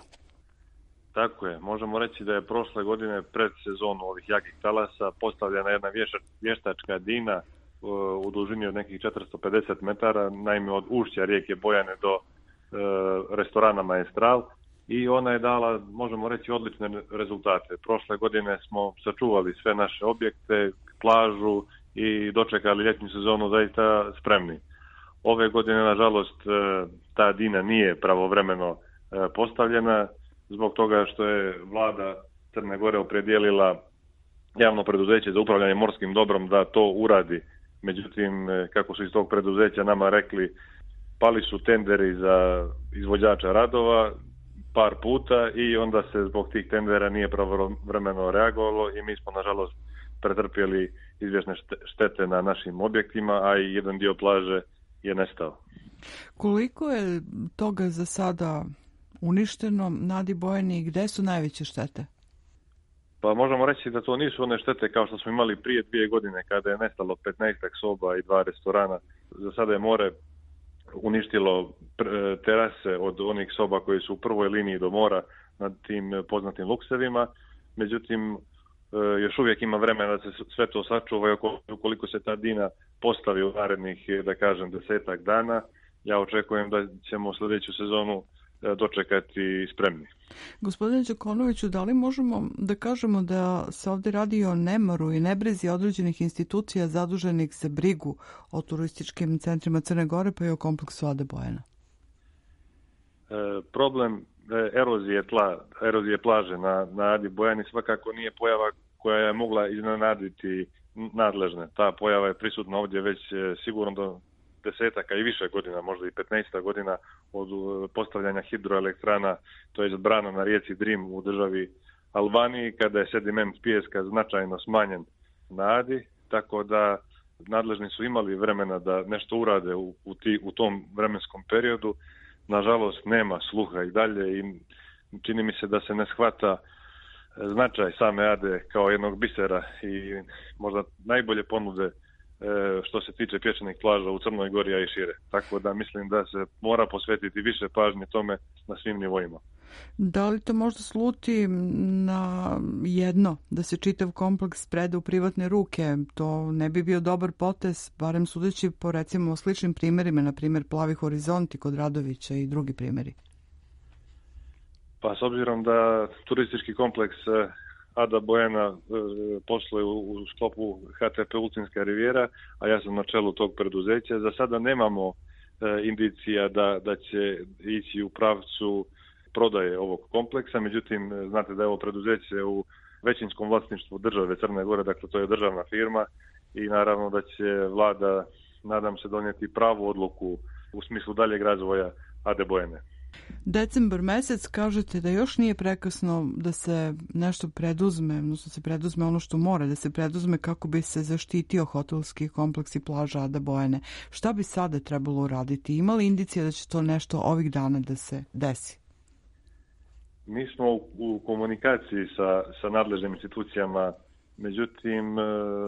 Tako je, možemo reći da je prošle godine pred sezonu ovih jakih talasa postavljena jedna vještačka dina u dužini od nekih 450 metara, naime od ušća rijeke Bojane do restorana Maestral, i ona je dala, možemo reći, odlične rezultate. Prošle godine smo sačuvali sve naše objekte, plažu i dočekali ljetnu sezonu zaista spremni. Ove godine, nažalost, ta dina nije pravovremeno postavljena, zbog toga što je vlada Crne Gore opredijelila javno preduzeće za upravljanje morskim dobrom da to uradi. Međutim, kako su iz tog preduzeća nama rekli, pali su tenderi za izvođača radova par puta i onda se zbog tih tendera nije pravovremeno reagovalo i mi smo, nažalost, pretrpjeli izvjesne štete na našim objektima, a i jedan dio plaže je nestao. Koliko je toga za sada uništeno na Adi Bojani i gde su najveće štete? Pa možemo reći da to nisu one štete kao što smo imali prije 2 godine kada je nestalo 15 soba i 2 restorana. Za sada je more uništilo terase od onih soba koji su u prvoj liniji do mora nad tim poznatim luksevima. Međutim, još uvijek ima vremena da se sve to sačuva i ukoliko se ta dina postavi u narednih, da kažem, 10 dana, ja očekujem da ćemo sljedeću sezonu dočekati spremni. Gospodine Đakonoviću, da li možemo da kažemo da se ovdje radi o nemaru i nebrizi određenih institucija zaduženih za brigu o turističkim centrima Crne Gore pa i o kompleksu Ade Bojana? Problem erozije plaže na Adi Bojani svakako nije pojava koja je mogla iznenaditi nadležne. Ta pojava je prisutna ovdje već sigurno do 10 i više godina, možda i 15 godina od postavljanja hidroelektrana, to je brana na rijeci Drim u državi Albaniji, kada je sediment pijeska značajno smanjen na Adi, tako da nadležni su imali vremena da nešto urade u tom vremenskom periodu. Nažalost, nema sluha i dalje i čini mi se da se ne shvata značaj same Ade kao jednog bisera i možda najbolje ponude što se tiče pješčanih plaža u Crnoj Gori, a i šire. Tako da mislim da se mora posvetiti više pažnje tome na svim nivoima. Da li to možda sluti na jedno, da se čitav kompleks preda u privatne ruke? To ne bi bio dobar potez, barem sudeći po recimo sličnim primjerima, na primjer Plavi horizonti kod Radovića i drugi primjeri. Pa s obzirom da turistički kompleks Ada Bojana posluje u sklopu HTP Ulcinska rivijera, a ja sam na čelu tog preduzeća, za sada nemamo indicija da će ići u pravcu prodaje ovog kompleksa, međutim, znate da je ovo preduzeće u većinskom vlasništvu države Crne Gore, dakle to je državna firma i naravno da će vlada, nadam se, donijeti pravu odluku u smislu daljeg razvoja Ade Bojane. Decembar mesec, kažete da još nije prekasno da se nešto preduzme, odnosno se preduzme ono što mora da se preduzme kako bi se zaštitio hotelski kompleks i plaža Ada Bojane. Šta bi sada trebalo uraditi? Ima li indicija da će to nešto ovih dana da se desi? Mi smo u komunikaciji sa nadležnim institucijama, međutim,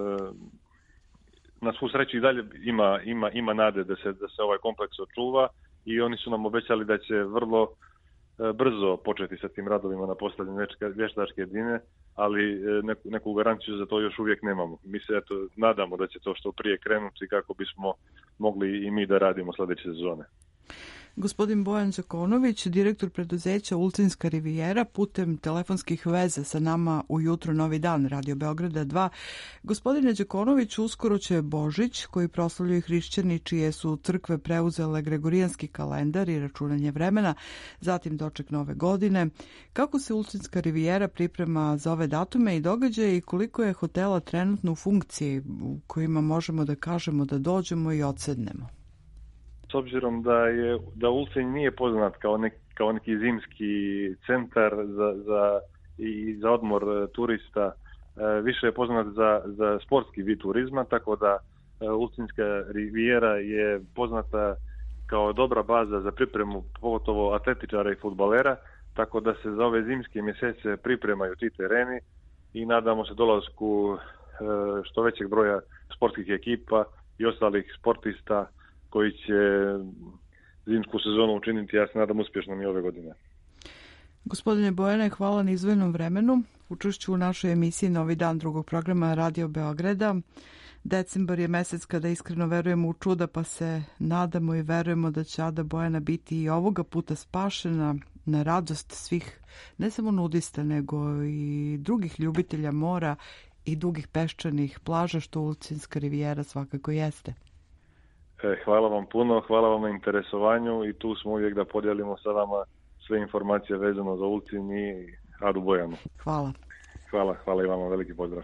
na svu sreću i dalje ima nade da se ovaj kompleks očuva i oni su nam obećali da će vrlo brzo početi sa tim radovima na postavljanju vještačke dine, ali neku garanciju za to još uvijek nemamo. Mi se nadamo da će to što prije krenuti kako bismo mogli i mi da radimo sljedeće sezone. Gospodin Bojan Đakonović, direktor preduzeća Ulcinska rivijera, putem telefonskih veza sa nama ujutro Novi dan Radio Beograda 2. Gospodine Đakonović, uskoro će Božić, koji proslavljaju hrišćani čije su crkve preuzele gregorijanski kalendar i računanje vremena, zatim doček nove godine. Kako se Ulcinska rivijera priprema za ove datume i događaje i koliko je hotela trenutno u funkciji u kojima možemo da kažemo da dođemo i odsednemo? S obzirom da Ulcinj nije poznat kao neki zimski centar za odmor turista, više je poznat za sportski vid turizma, tako da Ulcinjska rivijera je poznata kao dobra baza za pripremu pogotovo atletičara i fudbalera, tako da se za ove zimske mjesece pripremaju ti tereni i nadamo se dolasku što većeg broja sportskih ekipa i ostalih sportista koji će zimsku sezonu učiniti, ja se nadam, uspješnom i ove godine. Gospodine Bojane, hvala na izdvojenom vremenu. Učešću u našoj emisiji Novi dan drugog programa Radio Beograda. Decembar je mesec kada iskreno verujemo u čuda, pa se nadamo i verujemo da će Ada Bojana biti i ovoga puta spašena na radost svih, ne samo nudista, nego i drugih ljubitelja mora i dugih peščanih plaža, što Ulcinjska rivijera svakako jeste. Hvala vam puno, hvala vam na interesovanju i tu smo uvijek da podijelimo sa vama sve informacije vezano za Ulcinj i Adu Bojanu. Hvala. Hvala i vama, veliki pozdrav.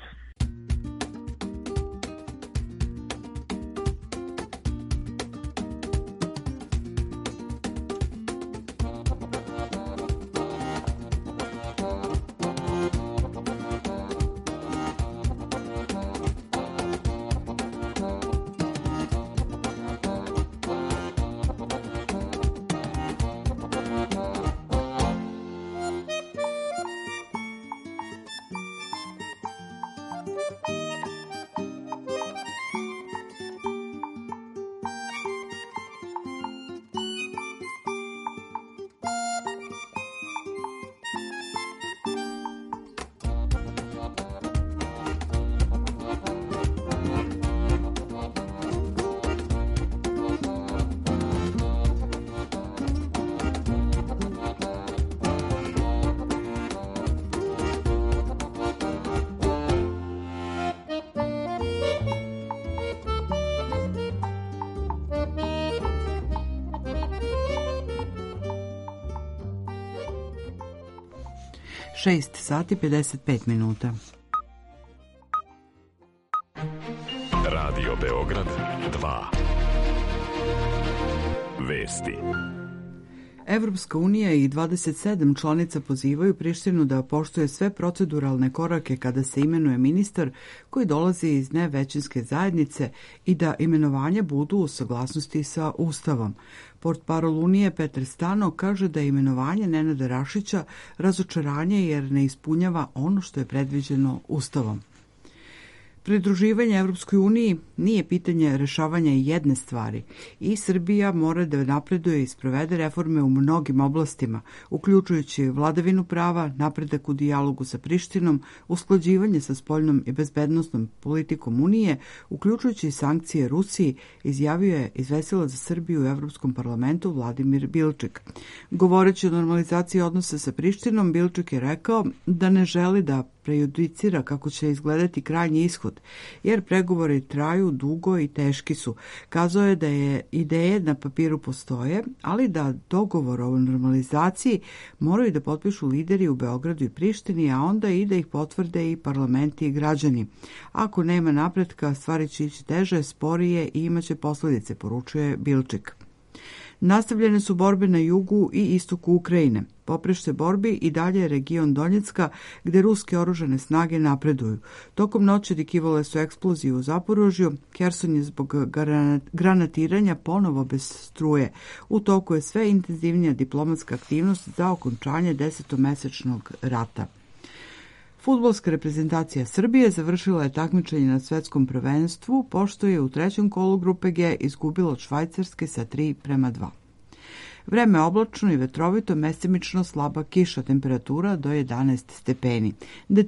Šest sati 55 minuta. Radio Beograd 2. Vesti. Evropska unija i 27 članica pozivaju Prištinu da poštuje sve proceduralne korake kada se imenuje ministar koji dolazi iz nevećinske zajednice i da imenovanja budu u saglasnosti sa Ustavom. Portparol Unije Petar Stano kaže da je imenovanje Nenada Rašića razočaranje jer ne ispunjava ono što je predviđeno Ustavom. Pridruživanje Evropskoj uniji nije pitanje rešavanja jedne stvari i Srbija mora da napreduje i sprovede reforme u mnogim oblastima, uključujući vladavinu prava, napredak u dijalogu sa Prištinom, usklađivanje sa spoljnom i bezbednosnom politikom Unije, uključujući sankcije Rusiji, izjavio je izvestilac za Srbiju u Evropskom parlamentu Vladimir Bilčik. Govoreći o normalizaciji odnosa sa Prištinom, Bilčik je rekao da ne želi da prejudicira kako će izgledati krajnji ishod, jer pregovori traju dugo i teški su. Kazao je da je ideje na papiru postoje, ali da dogovor o normalizaciji moraju da potpišu lideri u Beogradu i Prištini, a onda i da ih potvrde i parlamenti i građani. Ako nema napretka, stvari će ići teže, sporije i imaće posljedice, poručuje Bilčik. Nastavljene su borbe na jugu i istoku Ukrajine. Poprište borbi i dalje je region Donjecka, gde ruske oružane snage napreduju. Tokom noći dikivale su eksplozije u Zaporožju, Kerson je zbog granatiranja ponovo bez struje. U toku je sve intenzivnija diplomatska aktivnost za okončanje 10-mesečnog rata. Fudbalska reprezentacija Srbije završila je takmičenje na svetskom prvenstvu, pošto je u trećem kolu grupe G izgubila od Švajcarske sa 3:2. Vreme je oblačno i vetrovito, mestimično slaba kiša, temperatura do 11 stepeni.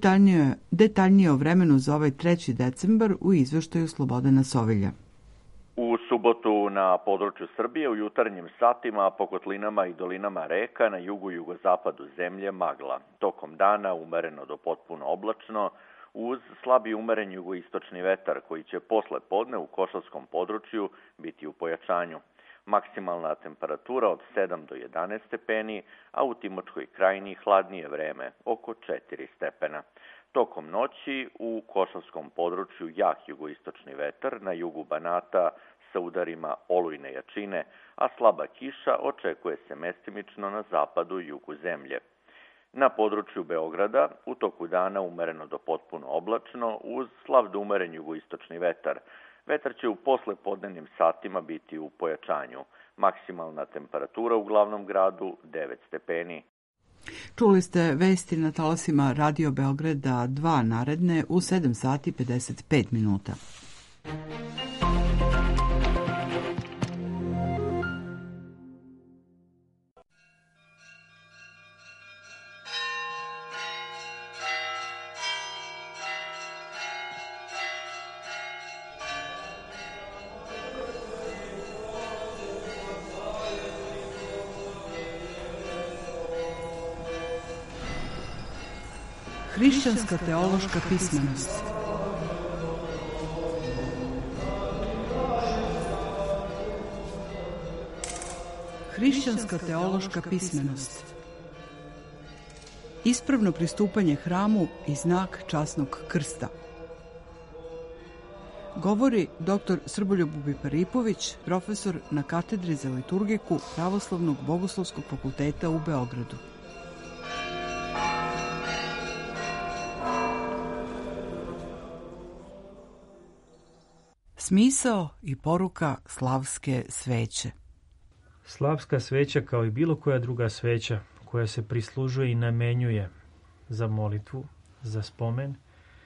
Detaljnije o vremenu za ovaj 3. decembar u izveštaju Slobodana Sovilja. U subotu na području Srbije u jutarnjim satima po kotlinama i dolinama reka na jugu i jugozapadu zemlje magla. Tokom dana umereno do potpuno oblačno uz slabi umeren jugoistočni vetar koji će posle podne u Košavskom području biti u pojačanju. Maksimalna temperatura od 7 do 11 stepeni, a u Timočkoj krajini hladnije vreme, oko 4 stepena. Tokom noći u Košavskom području jak jugoistočni vetar, na jugu Banata sa udarima olujne jačine, a slaba kiša očekuje se mestimično na zapadu i jugu zemlje. Na području Beograda u toku dana umereno do potpuno oblačno uz slab do umeren jugoistočni vetar. Vetar će u poslepodnevnim satima biti u pojačanju. Maksimalna temperatura u glavnom gradu 9 stepeni. Čuli ste vesti na talasima Radio Beograda 2 naredne u 7 sati 55 minuta. Hrišćanska teološka pismenost. Hrišćanska teološka pismenost. Ispravno pristupanje hramu i znak časnog krsta. Govori dr. Srboljub Biparipović, profesor na katedri za liturgiku Pravoslavnog bogoslovskog fakulteta u Beogradu. Smisao i poruka slavske sveće. Slavska sveća, kao i bilo koja druga sveća koja se prislužuje i namenjuje za molitvu, za spomen,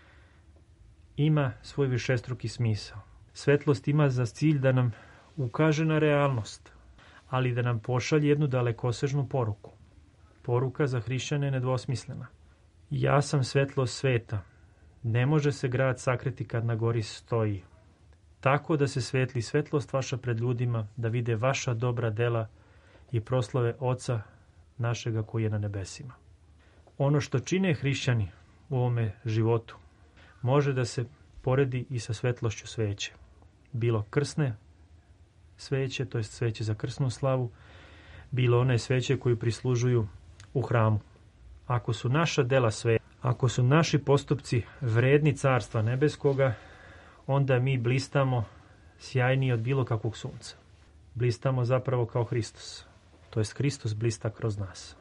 ima svoj višestruki smisao. Svetlost ima za cilj da nam ukaže na realnost, ali da nam pošalje jednu dalekosežnu poruku. Poruka za hrišćane je nedvosmislena. Ja sam svetlost sveta. Ne može se grad sakriti kad na gori stoji. Tako da se svetli svetlost vaša pred ljudima, da vide vaša dobra dela i proslave Oca našega koji je na nebesima. Ono što čine hrišćani u ovome životu može da se poredi i sa svetlošću sveće. Bilo krsne sveće, to je sveće za krsnu slavu, bilo one sveće koju prislužuju u hramu. Ako su naša dela sveta, ako su naši postupci vredni Carstva nebeskoga, onda mi blistamo sjajniji od bilo kakvog sunca. Blistamo zapravo kao Hristos. To jest Hristos blista kroz nas.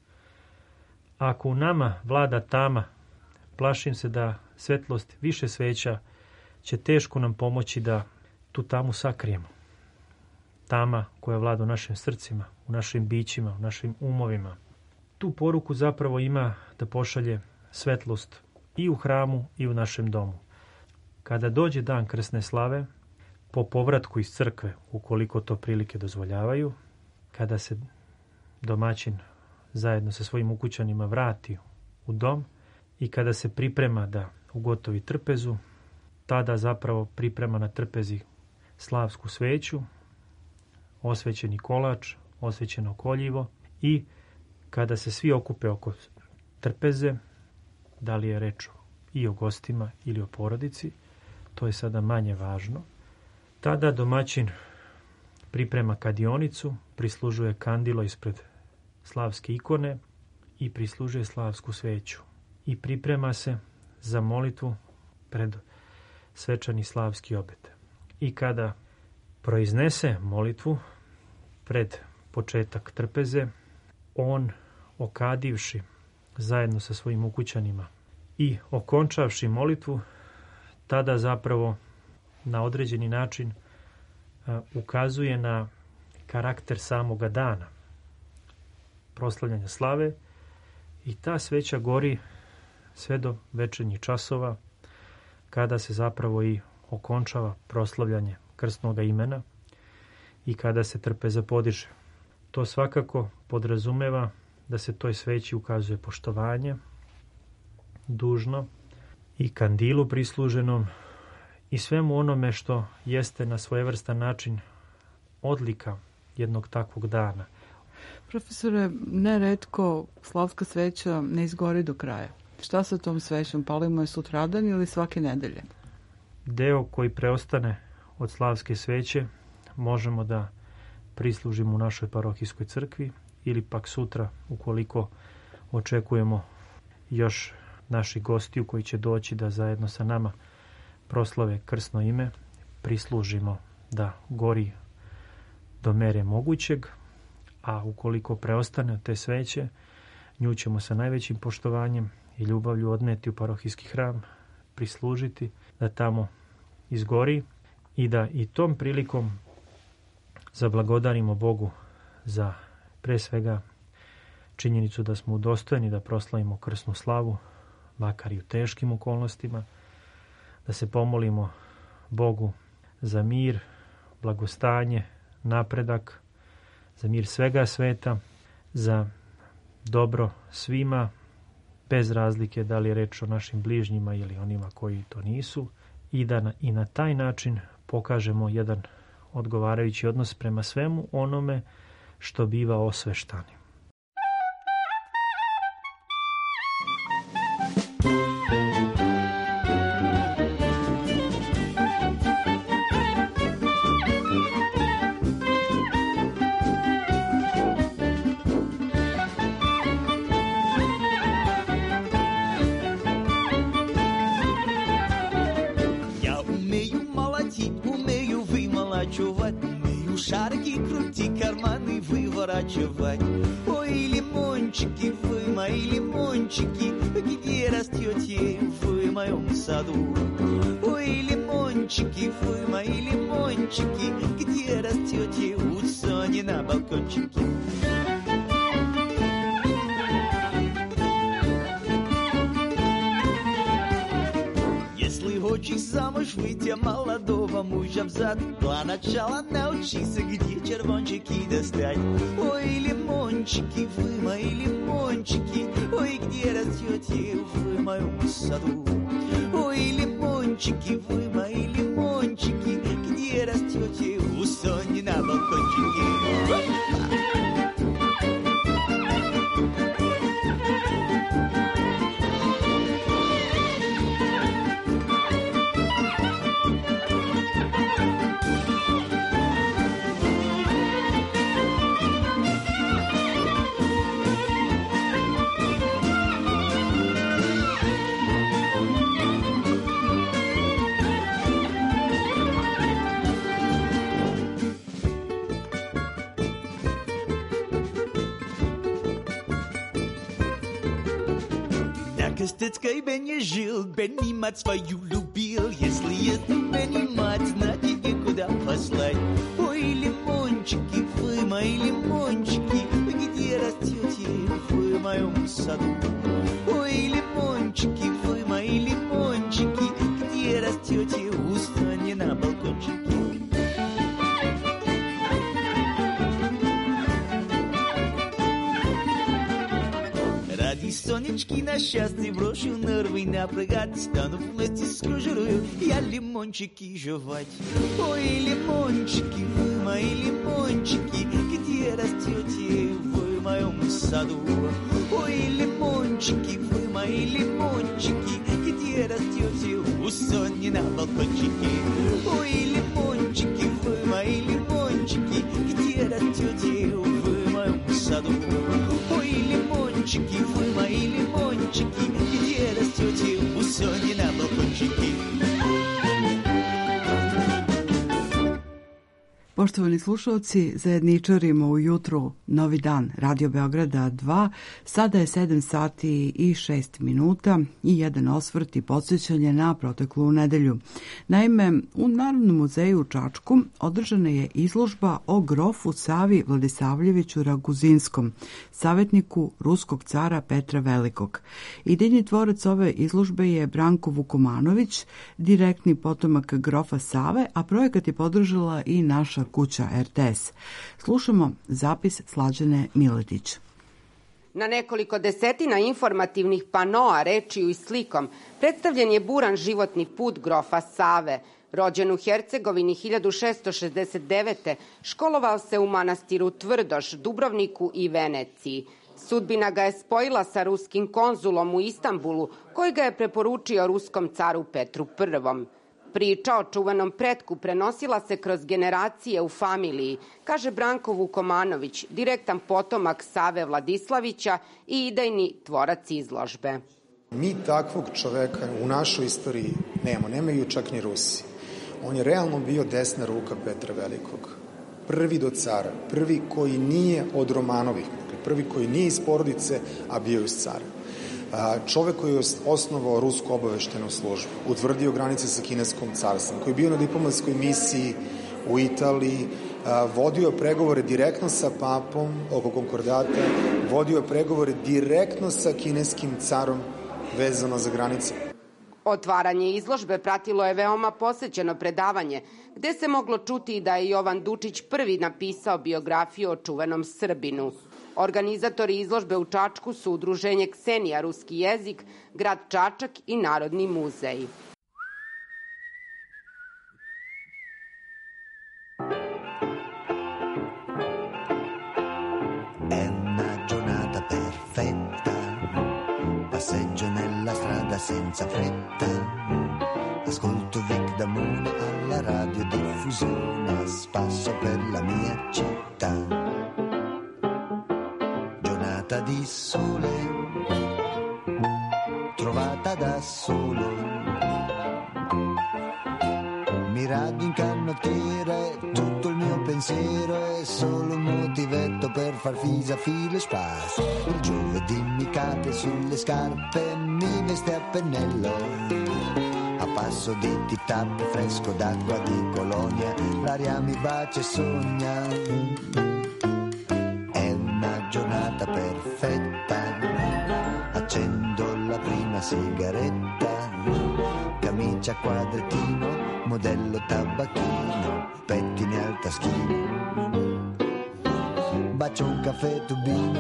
Ako u nama vlada tama, plašim se da svetlost više sveća će teško nam pomoći da tu tamu sakrijemo. Tama koja vlada u našim srcima, u našim bićima, u našim umovima. Tu poruku zapravo ima da pošalje svetlost i u hramu i u našem domu. Kada dođe dan krsne slave, po povratku iz crkve, ukoliko to prilike dozvoljavaju, kada se domaćin zajedno sa svojim ukućanima vrati u dom i kada se priprema da ugotovi trpezu, tada zapravo priprema na trpezi slavsku sveću, osvećeni kolač, osvećeno koljivo i kada se svi okupe oko trpeze, da li je reč i o gostima ili o porodici, to je sada manje važno. Tada domaćin priprema kadionicu, prislužuje kandilo ispred slavske ikone i prislužuje slavsku sveću. I priprema se za molitvu pred svečani slavski obet. I kada proiznese molitvu pred početak trpeze, on, okadivši zajedno sa svojim ukućanima i okončavši molitvu, tada zapravo na određeni način ukazuje na karakter samoga dana proslavljanja slave i ta sveća gori sve do večernjih časova kada se zapravo i okončava proslavljanje krstnoga imena i kada se trpeza podiže. To svakako podrazumeva da se toj sveći ukazuje poštovanje, dužno i kandilu prisluženom i svemu onome što jeste na svojevrstan način odlika jednog takvog dana. Profesore, neretko slavska sveća ne izgori do kraja. Šta sa tom svećom? Palimo je sutradan ili svake nedelje? Deo koji preostane od slavske sveće možemo da prislužimo u našoj parohijskoj crkvi ili pak sutra, ukoliko očekujemo još naših gostiju koji će doći da zajedno sa nama proslave krsno ime, prislužimo da gori do mere mogućeg, a ukoliko preostane te sveće, nju ćemo sa najvećim poštovanjem i ljubavlju odneti u parohijski hram, prislužiti da tamo izgori i da i tom prilikom zablagodarimo Bogu za pre svega činjenicu da smo udostojeni da proslavimo krsnu slavu, makar i u teškim okolnostima, da se pomolimo Bogu za mir, blagostanje, napredak, za mir svega sveta, za dobro svima, bez razlike da li je reč o našim bližnjima ili onima koji to nisu, i da i na taj način pokažemo jedan odgovarajući odnos prema svemu onome što biva osveštanim. Шарики, крути, карманы выворачивать. Ой, лимончики, вы мои лимончики, где растете вы в моем саду? Ой, лимончики, вы мои лимончики, где растете у Сони на балкончике? Хочешь замуж выйти, молодого мужа взад, для начала научись, где червончики достать. Ой, лимончики, вы мои лимончики, ой, где растете вы в моем саду? Ой, лимончики, вы мои лимончики, где растете у Сони на балкончике? Костецкой Бенни жил, Бенни мать свою любил. Если это Бенни мать, знаете, куда послать? Ой, лимончики, вы мои лимончики, где растете вы в моем саду? Ой, лимончики, вы мои лимончики, где растете у Сони на балкончике? Ради Сонечки на счастье брошу нервы напрягать, стану вместе с кружерою я лимончики жевать. Ой, лимончики, вы мои лимончики, где растете вы в моем саду? Ой, лимончики, вы мои лимончики, где растете у Сони на балкончике? Ой, лимончики, вы мои лимончики, где растете вы в моем саду? Ой, лимончики, вы мои лимончики, где растете у Сони на балкончике? Poštovani slušalci, zajedničarimo ujutru Novi dan Radio Beograda 2. Sada je 7 sati i 6 minuta i jedan osvrt i podsjećanje na proteklu nedelju. Naime, u Narodnom muzeju u Čačku održana je izložba o grofu Savi Vladisavljeviću Raguzinskom, savjetniku ruskog cara Petra Velikog. Idejni tvorac ove izložbe je Branko Vukomanović, direktni potomak grofa Save, a projekat je podržala i naša kuća RTS. Slušamo zapis Slađane Miletić. Na nekoliko desetina informativnih panoa rečiju i slikom predstavljen je buran životni put grofa Save, Rođen u Hercegovini 1669. školovao se u manastiru Tvrdoš, Dubrovniku i Veneciji. Sudbina ga je spojila sa ruskim konzulom u Istanbulu, koji ga je preporučio ruskom caru Petru I. Priča o čuvenom pretku prenosila se kroz generacije u familiji, kaže Branko Vukomanović, direktan potomak Save Vladislavića i idejni tvorac izložbe. Mi takvog čoveka u našoj istoriji nemaju čak ni Rusi. On je realno bio desna ruka Petra Velikog. Prvi do cara, prvi koji nije od Romanovih, prvi koji nije iz porodice, a bio iz cara. Čovek koji je osnovao rusku obaveštenu službu, utvrdio granice sa kineskom carstvom, koji je bio na diplomatskoj misiji u Italiji, vodio pregovore direktno sa papom oko konkordata, vodio pregovore direktno sa kineskim carom vezano za granice. Otvaranje izložbe pratilo je veoma posećeno predavanje, gde se moglo čuti da je Jovan Dučić prvi napisao biografiju o čuvenom Srbinu. Organizatori izložbe u Čačku su udruženje Ksenija ruski jezik, grad Čačak i Narodni muzej. È una giornata perfetta, passeggio nella strada senza fretta, ascolto Vic Damone alla radiodiffusione, a spasso per la mia città. Giornata di sole, trovata da solo, mi radio in canottiere, tutto il mio pensiero è solo un motivetto per far fisa filo e spas. Il giovedì mi cade sulle scarpe, mi veste a pennello, a passo di tip-tap fresco d'acqua di Colonia, l'aria mi bacia e sogna. È una giornata perfetta, accendo la prima sigaretta, camicia a quadrettino, modello tabacchino, pettine al taschino, bacio un caffè tubino,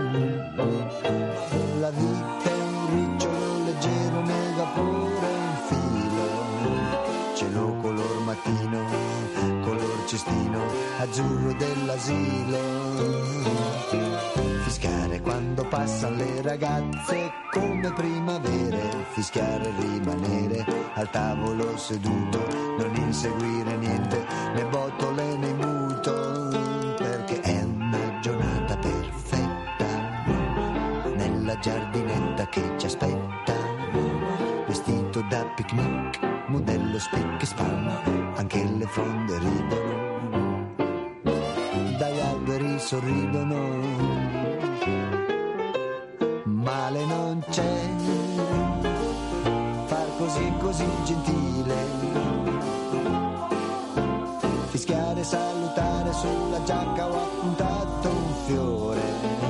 la vita è un ricciolo leggero nel vapore, un filo, cielo color mattino, color cestino, azzurro dell'asilo. Fischiare quando passano le ragazze come primavere, fischiare e rimanere al tavolo seduto, non inseguire niente, né botole né muto, perché è una giornata perfetta, nella giardinetta che ci aspetta, vestito da picnic, modello spick e span, anche le fronde ridono, dagli alberi sorridono. Male non c'è, far così gentile, fischiare, salutare, sulla giacca ho appuntato un fiore,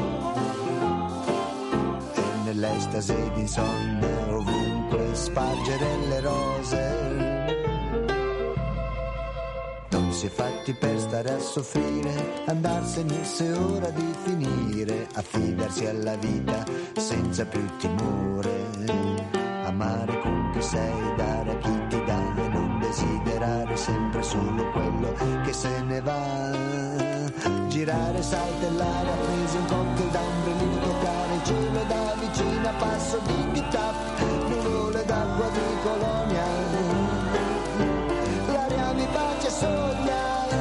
e nell'estasi d'insonnia ovunque spargere le rose. Non si è fatti per stare a soffrire, andarsene se è ora di finire, affidarsi alla vita senza più timore, amare con chi sei, dare a chi ti dà, non desiderare sempre solo quello che se ne va, girare, saltellare, appesi un cocktail da ombrellino, toccare il cielo da vicino a passo di tip-tap, nuvole d'acqua di Colonia, l'aria mi bacia e sogna.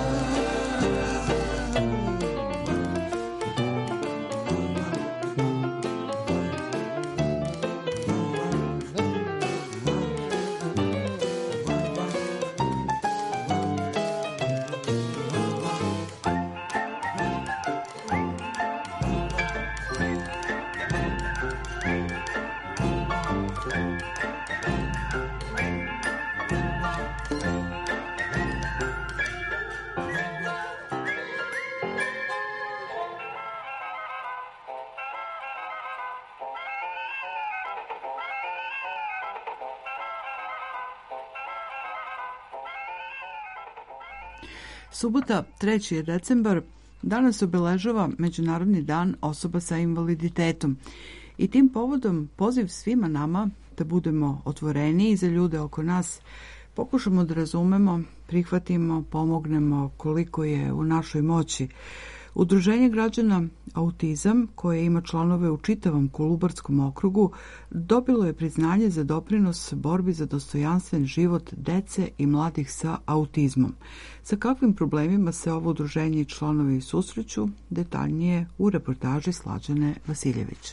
Subota, 3. decembar, danas obeležava Međunarodni dan osoba sa invaliditetom i tim povodom poziv svima nama da budemo otvoreniji za ljude oko nas, pokušamo da razumemo, prihvatimo, pomognemo koliko je u našoj moći. Udruženje građana Autizam, koje ima članove u čitavom Kolubarskom okrugu, dobilo je priznanje za doprinos borbi za dostojanstven život dece i mladih sa autizmom. Sa kakvim problemima se ovo udruženje i članovi susreću, detaljnije u reportaži Slađane Vasiljević.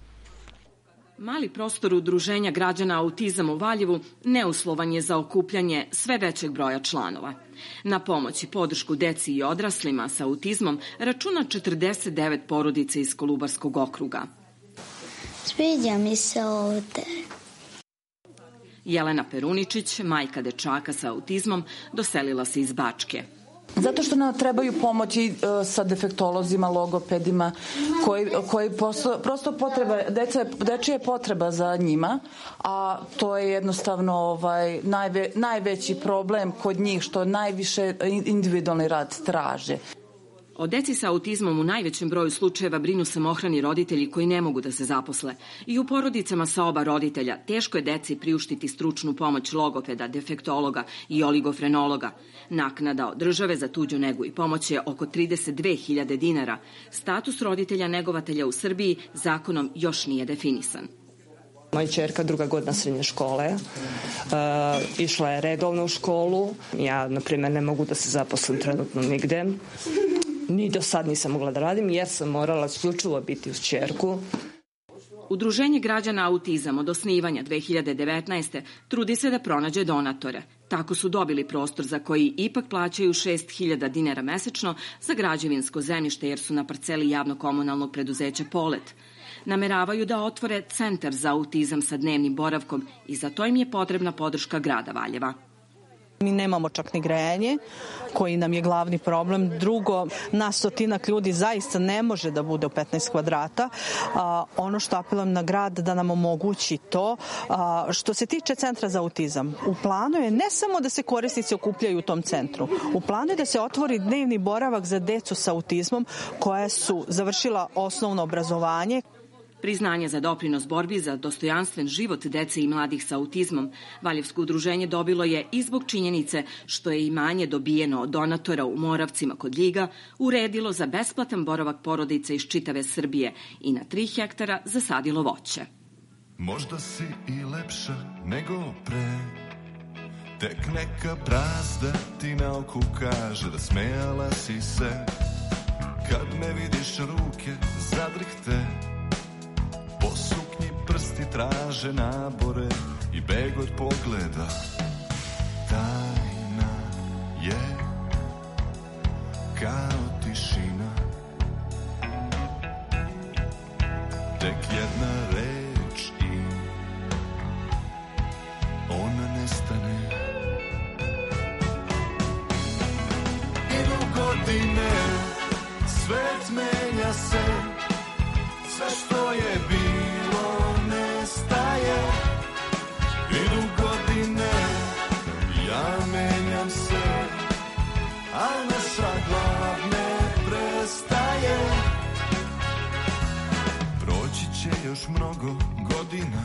Mali prostor Udruženja građana Autizam u Valjevu neuslovan je za okupljanje sve većeg broja članova. Na pomoć i podršku deci i odraslima sa autizmom računa 49 porodica iz Kolubarskog okruga. Sviđa mi se ovde. Jelena Peruničić, majka dečaka sa autizmom, doselila se iz Bačke. Zato što nam trebaju pomoći sa defektolozima, logopedima, koji prosto potreba, dečija je potreba za njima, a to je jednostavno najveći problem kod njih, što najviše individualni rad traže. O deci sa autizmom u najvećem broju slučajeva brinu samohrani roditelji koji ne mogu da se zaposle. I u porodicama sa oba roditelja teško je deci priuštiti stručnu pomoć logopeda, defektologa i oligofrenologa. Naknada od države za tuđu negu i pomoć je oko 32.000 dinara. Status roditelja negovatelja u Srbiji zakonom još nije definisan. Moja ćerka 2. godina srednje škole, išla je redovno u školu. Ja, na primjer, ne mogu da se zaposlim trenutno nigde. Ni do sad nisam mogla da radim jer sam morala isključivo biti uz ćerku. Udruženje građana Autizam od osnivanja 2019. trudi se da pronađe donatore. Tako su dobili prostor za koji ipak plaćaju 6.000 dinara mesečno za građevinsko zemljište jer su na parceli javno-komunalnog preduzeća Polet. Nameravaju da otvore centar za autizam sa dnevnim boravkom i za to im je potrebna podrška grada Valjeva. Mi nemamo čak ni grejanje, koji nam je glavni problem. Drugo, nas 100 ljudi zaista ne može da bude u 15 kvadrata. Ono što apelujem na grad da nam omogući to. Što se tiče centra za autizam, u planu je ne samo da se korisnici okupljaju u tom centru, u planu je da se otvori dnevni boravak za decu sa autizmom koja su završila osnovno obrazovanje. Priznanje za doprinos borbi za dostojanstven život dece i mladih sa autizmom Valjevsko udruženje dobilo je i zbog činjenice što je imanje dobijeno od donatora u Moravcima kod Ljiga uredilo za besplatan boravak porodica iz čitave Srbije i na 3 hektara zasadilo voće. Možda si i lepša nego pre, tek neka brazda ti na oku kaže da smejala si se. Kad me vidiš ruke zadrhte, po suknji prsti traže nabore i beg od pogleda. Tajna je kao tišina, tek jedna reč i ona nestane. Idu godine, svet menja se, sve što je bilo nestaje. Idu godine, ja menjam se, a naša glav ne prestaje. Proći će još mnogo godina,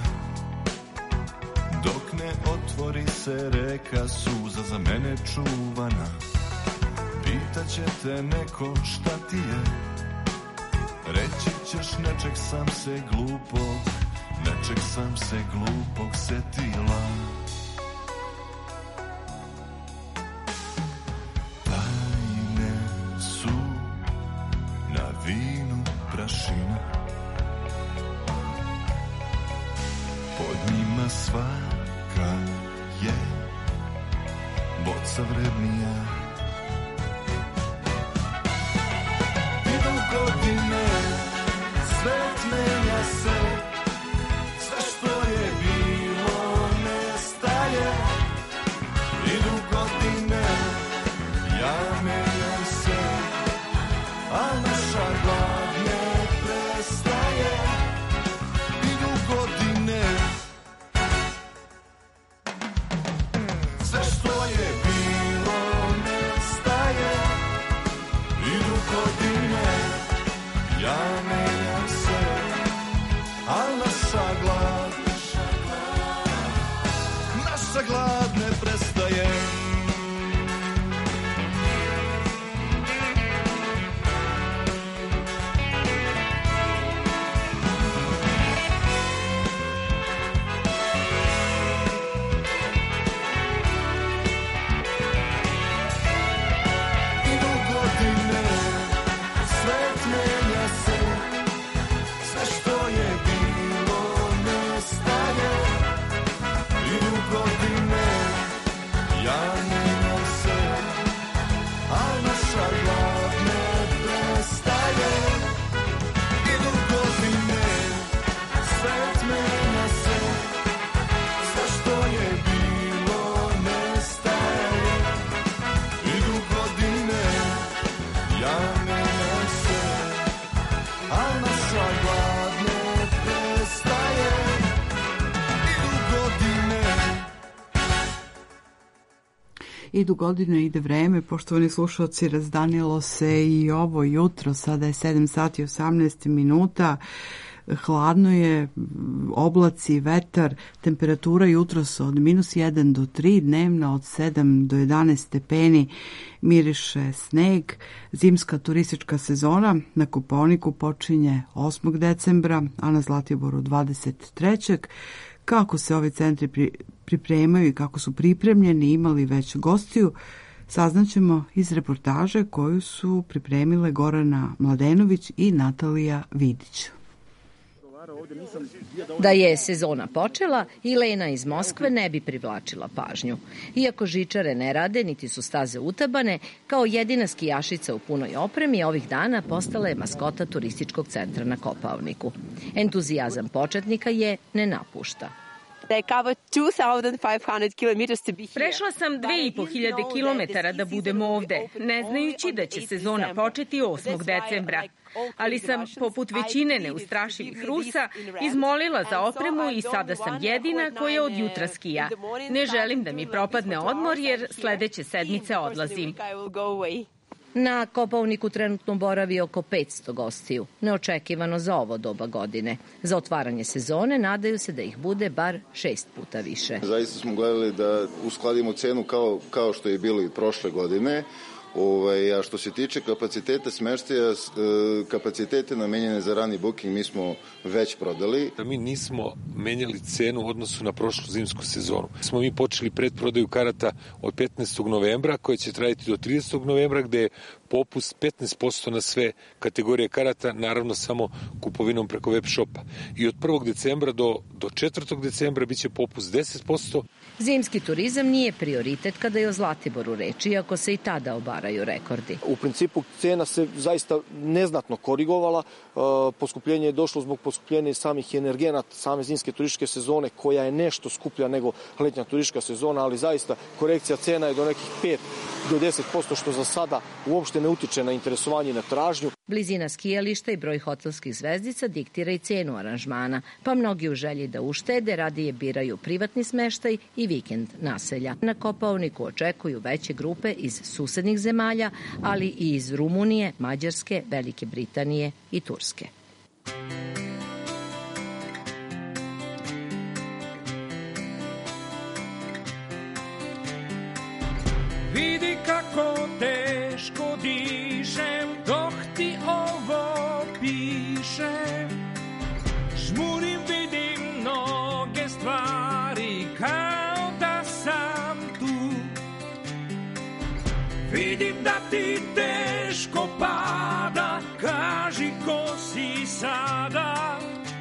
dok ne otvori se reka suza za mene čuvana. Pitaće te neko šta ti je, reći ćeš nečeg sam se glupog setila. Tajne su na vinu prašina, pod njima svaka je boca vrednija. Idu godine, svet menja se, sve što je bilo nestaje. Idu godine, ja menjam se, a naša glav ne prestaje. Idu godine, sve što je bilo nestaje. Idu godine, ja menjam se, a naša glad ne prestaje. Idu godine, ide vreme, poštovani slušalci, razdanilo se i ovo jutro, sada je 7 sati 18 minuta, hladno je, oblaci, vetar, temperatura jutros od -1 do 3, dnevna od 7 do 11 stepeni, miriše sneg. Zimska turistička sezona na Kopaoniku počinje 8. decembra, a na Zlatiboru 23. Kako se ovi centri pripremaju i kako su pripremljeni, imali već gostiju, saznaćemo iz reportaže koju su pripremile Gorana Mladenović i Natalija Vidić. Da je sezona počela, i Lena iz Moskve ne bi privlačila pažnju. Iako žičare ne rade, niti su staze utabane, kao jedina skijašica u punoj opremi ovih dana postala je maskota turističkog centra na Kopaoniku. Entuzijazam početnika je ne napušta. Prešla sam 2500 kilometara da budem ovde, ne znajući da će sezona početi 8. decembra. Ali sam, poput većine neustrašivih Rusa, izmolila za opremu i sada sam jedina koja od jutra skija. Ne želim da mi propadne odmor jer sledeće sedmice odlazim. Na Kopaoniku trenutno boravi oko 500 gostiju, neočekivano za ovo doba godine. Za otvaranje sezone nadaju se da ih bude bar 6 puta više. Zaista smo gledali da uskladimo cenu kao što je bilo i prošle godine. A što se tiče kapaciteta smeštaja, kapacitete namenjene za rani booking mi smo već prodali. Mi nismo menjali cenu u odnosu na prošlu zimsku sezonu. Smo mi počeli predprodaju karata od 15. novembra, koje će trajati do 30. novembra, gde je popust 15% na sve kategorije karata, naravno samo kupovinom preko web shopa. I od 1. decembra do 4. decembra biće popust 10%. Zimski turizam nije prioritet kada je o Zlatiboru reči, iako se i tada obaraju rekordi. U principu cena se zaista neznatno korigovala. Poskupljenje je došlo zbog poskupljenja samih energenata, same zimske turističke sezone, koja je nešto skuplja nego letnja turistička sezona, ali zaista korekcija cena je do nekih 5 do 10%, što za sada uopšte ne utiče na interesovanje i na tražnju. Blizina skijališta i broj hotelskih zvezdica diktira i cenu aranžmana, pa mnogi u želji da uštede radije biraju privatni smeštaj i vikend naselja. Na Kopaoniku očekuju veće grupe iz susednih zemalja, ali i iz Rumunije, Mađarske, Velike Britanije i Turske. Vidi kako teško dišem dok ti ovo pišem. Žmurim, vidim mnoge stvari kao da sam tu. Vidim da ti teško pada, kaži ko si sada.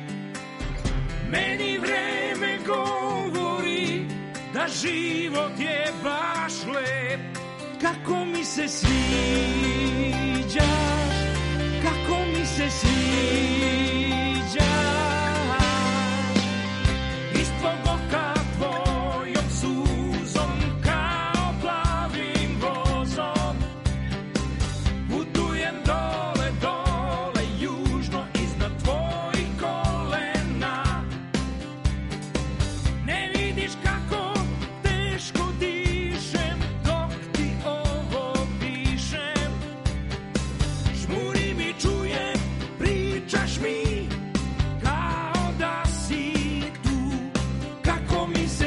Meni vreme govori da život je baš lep. Kako mi se sviđaš, kako mi se sviđaš. Iz tvog oka tvojom suzom kao plavim vozom putujem dole, dole, južno iznad tvojih kolena. Ne vidiš kako teško dišem dok ti ovo pišem. Žmurim i čujem, pričaš mi kao da si tu. Kako mi se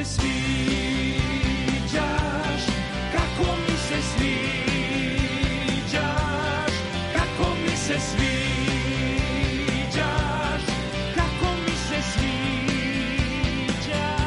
sviđaš, kako mi se sviđaš, kako mi se sviđaš, kako mi se sviđaš.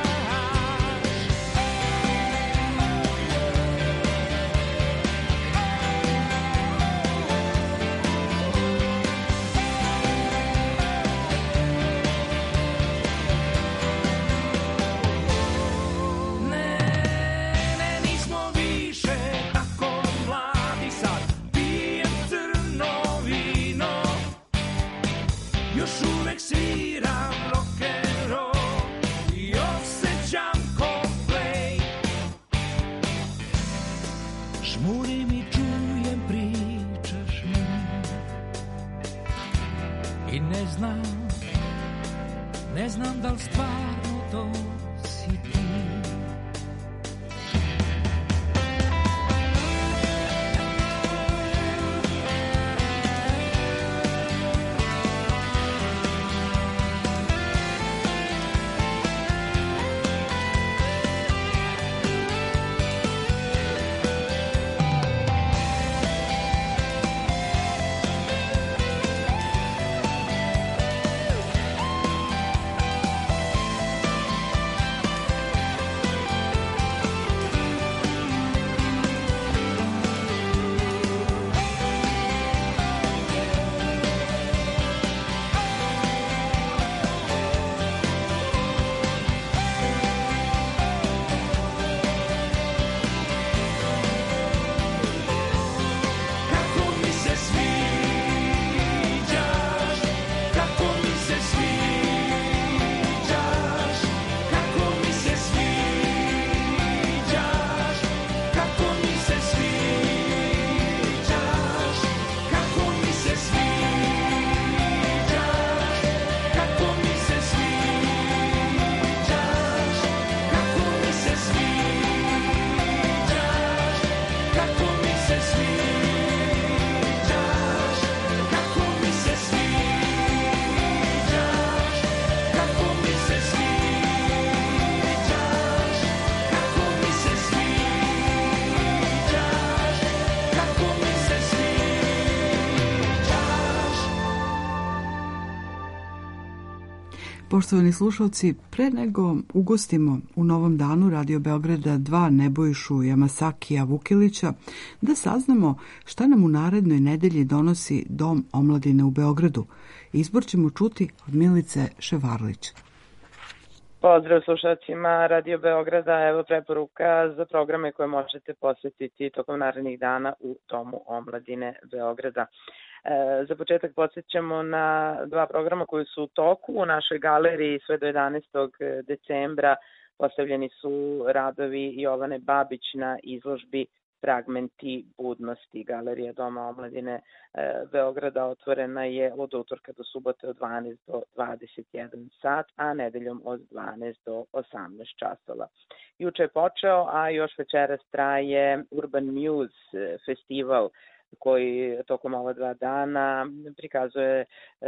Ne, nismo više tako mladi sad. Pijem crno vino, još uvek sviram rock'n'roll i osjećam Coldplay. Žmurim i čujem, pričaš mi i ne znam da li stvarno to si ti. Poštovani slušalci, pre nego ugostimo u Novom Danu Radio Beograda 2 Nebojšu Jamasakija Vukilića, da saznamo šta nam u narednoj nedelji donosi Dom omladine u Beogradu. Izbor ćemo čuti od Milice Ševarlić. Pozdrav slušalcima Radio Beograda, evo preporuka za programe koje možete posvetiti tokom narednih dana u Domu omladine Beograda. Za početak podsjećamo na 2 programa koji su u toku. U našoj galeriji sve do 11. decembra postavljeni su radovi Jovane Babić na izložbi Fragmenti budnosti. Galerija Doma omladine Beograda otvorena je od utorka do subote od 12 do 21 sat, a nedeljom od 12 do 18 časova. Juče je počeo, a još večeras traje Urban Muse festival koji tokom ova 2 dana prikazuje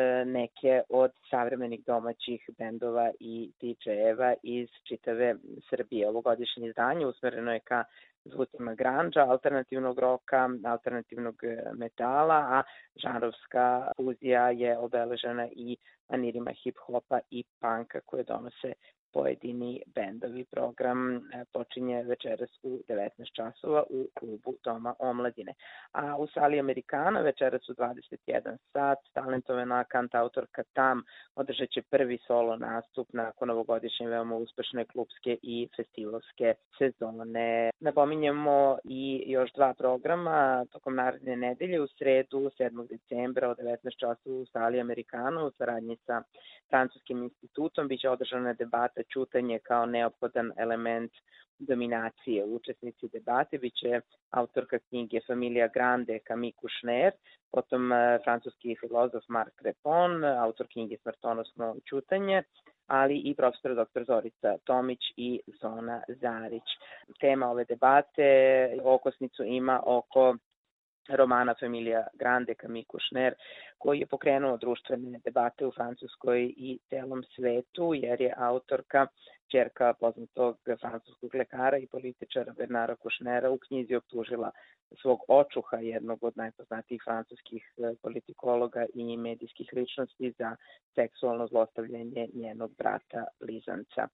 neke od savremenih domaćih bendova i DJ-eva iz čitave Srbije. Ovogodišnje izdanje usmereno je ka zvucima grandža, alternativnog roka, alternativnog metala, a žanrovska fuzija je obeležena i manirima hip-hopa i punka koje donose pojedini bendovi. Program počinje večeras u 19 časova u klubu Doma omladine. A u sali Amerikana večeras u 21 sat talentovana kantautorka Tam održat će prvi solo nastup nakon ovogodišnje veoma uspešne klubske i festivalske sezone. Napominjemo i još 2 programa tokom naredne nedelje. U sredu 7. decembra od 19 časova u sali Amerikana u saradnji sa Francuskim institutom biće održana debata Ćutanje kao neophodan element dominacije. Učesnici debate biće autorka knjige Familija Grande Camille Kouchner, potom francuski filozof Marc Crepon, autor knjige Smrtonosno ćutanje, ali i profesor dr. Zorica Tomić i Zona Zarić. Tema ove debate okosnicu ima oko romana Familija Grande Camille Kouchner, koji je pokrenuo društvene debate u Francuskoj i celom svetu, jer je autorka, ćerka poznatog francuskog lekara i političara Bernara Kouchnera, u knjizi optužila svog očuha, jednog od najpoznatijih francuskih politikologa i medijskih ličnosti, za seksualno zlostavljanje njenog brata blizanca.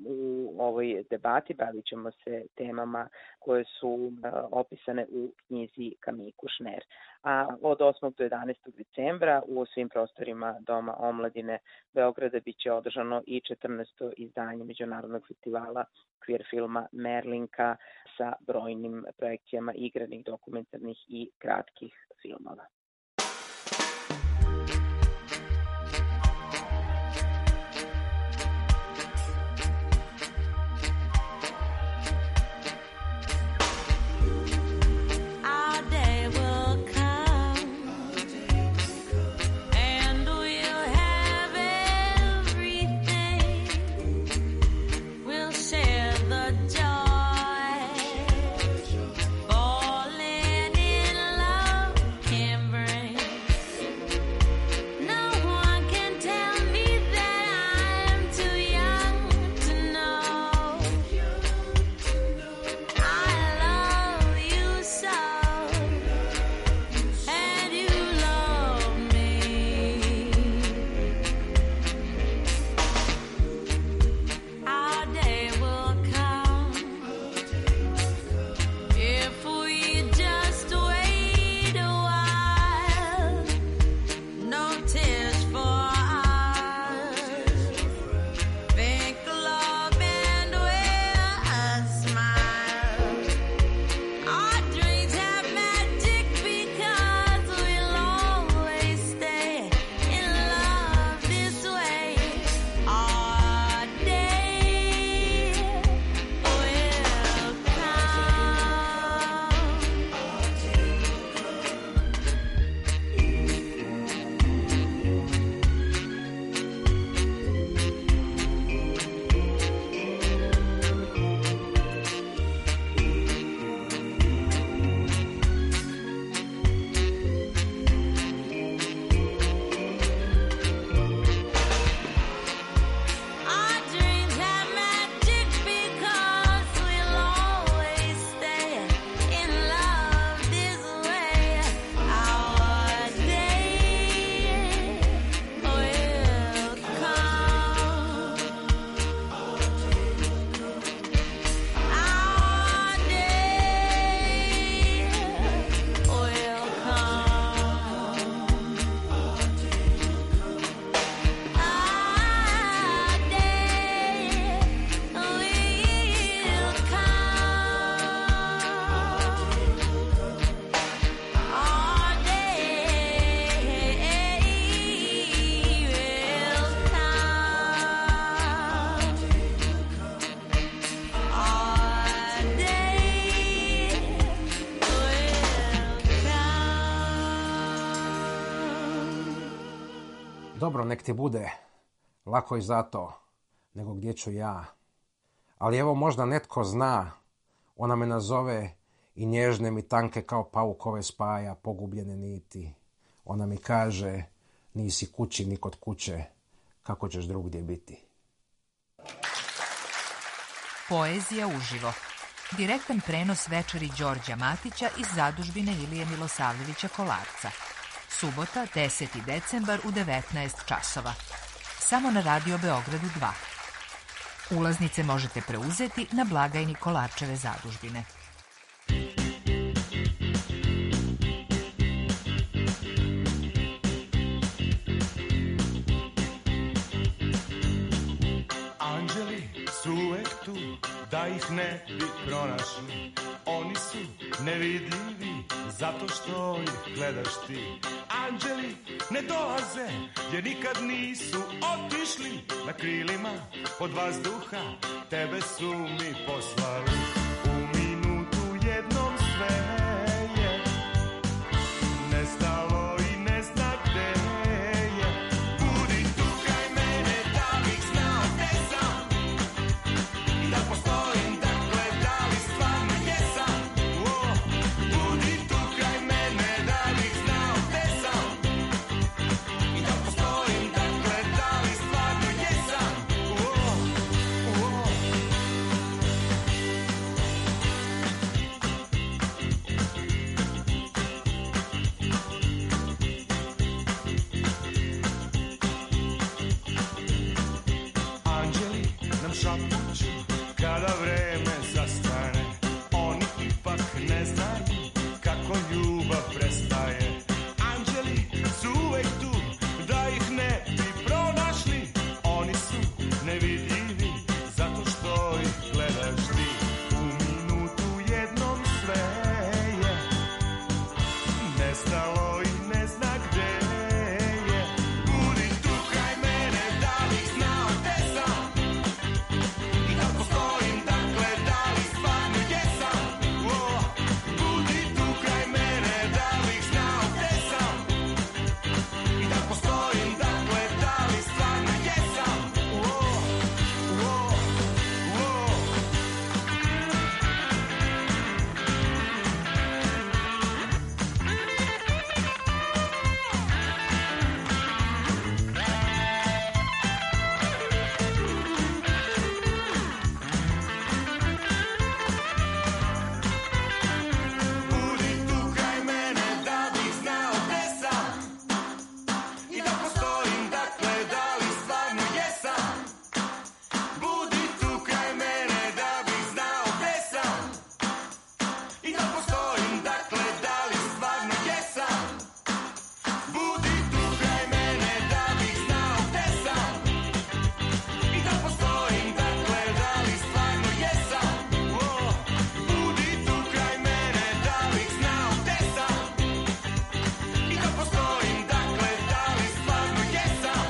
U ovoj debati bavit ćemo se temama koje su opisane u knjizi Camille Kouchner. A od 8. do 11. decembra u svim prostorima Doma omladine Beograda biće održano i 14. izdanje Međunarodnog festivala queer filma Merlinka sa brojnim projekcijama igranih, dokumentarnih i kratkih filmova. Falling in love can dobro, nek ti bude, lako i zato, nego gdje ću ja. Ali evo možda netko zna, ona me nazove i nježne mi tanke kao paukove spaja pogubljene niti. Ona mi kaže, nisi kući ni kod kuće, kako ćeš drugdje biti. Poezija uživo. Direktan prenos večeri Đorđa Matića iz zadužbine Ilije Milosavljevića Kolarca. Subota, 10. decembar u 19 časova. Samo na Radio Beogradu 2. Ulaznice možete preuzeti na blagajni Kolarčeve zadužbine. Anđeli su uvek tu, da ih ne bi pronašli. Oni su nevidljivi, zato što ih gledaš ti. Anđeli ne dolaze, jer nikad nisu otišli. Na krilima pod vazduha tebe su mi poslali. U minutu jednom sve je nestalo i ne zna gde je. Budi tu kraj mene da bih znao gde sam i da postojim, dakle da li stvarno jesam. Budi tu kraj mene da bih znao gde sam i da postojim, dakle da li stvarno jesam. Anđeli nam šapuću kada vreme zastane. Oni ipak ne znaju kako ljubav prestaje. Anđeli su uvek tu, da ih ne bi pronašli. Oni su nevidljivi, zato što ih gledaš ti. U minutu jednom sve je nestalo i ne zna gde je. Budi tu kraj mene da bih znao gde sam i da postojim, dakle da li stvarno jesam. Budi tu kraj mene da bih znao gde sam i da postojim, dakle da li stvarno jesam. Budi tu kraj mene da bih znao gde sam i da postojim, dakle da li stvarno jesam. Budi tu kraj mene da bih znao gde sam i da postojim, dakle da li stvarno jesam. Budi tu kraj mene da bih znao gde sam i da postojim, dakle da li stvarno jesam. Budi tu kraj mene da bih znao gde sam i da postojim, dakle da li stvarno jesam.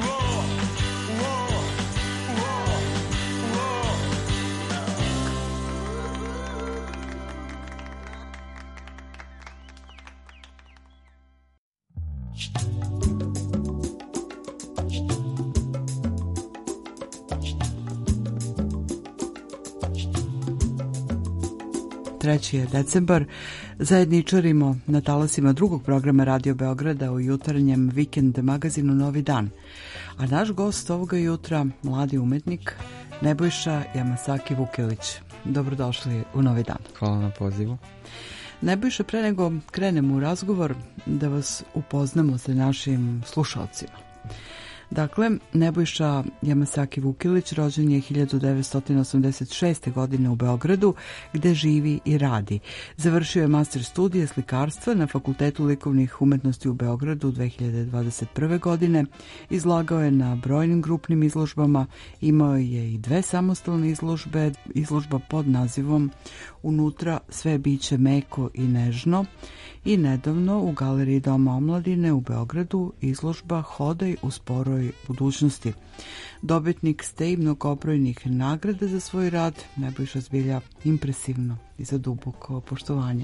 Treći je decembar, zajedničarimo na talasima drugog programa Radio Beograda u jutarnjem vikend magazinu Novi dan. A naš gost ovoga jutra, mladi umetnik Nebojša Jamasaki Vukilić. Dobrodošli u Novi dan. Hvala na pozivu. Nebojša, pre nego krenemo u razgovor, da vas upoznamo sa našim slušalcima. Dakle, Nebojša Jamasaki Vukilić rođen je 1986. godine u Beogradu, gde živi i radi. Završio je master studije slikarstva na Fakultetu likovnih umetnosti u Beogradu 2021. godine. Izlagao je na brojnim grupnim izložbama, imao je i 2 samostalne izložbe, izložba pod nazivom Unutra sve biće meko i nežno i nedavno u Galeriji Doma omladine u Beogradu izložba Hodaj u sporoj budućnosti. Dobitnik ste i mnogobrojnih nagrada za svoj rad, Nebojša zbilja impresivno i za duboko poštovanje.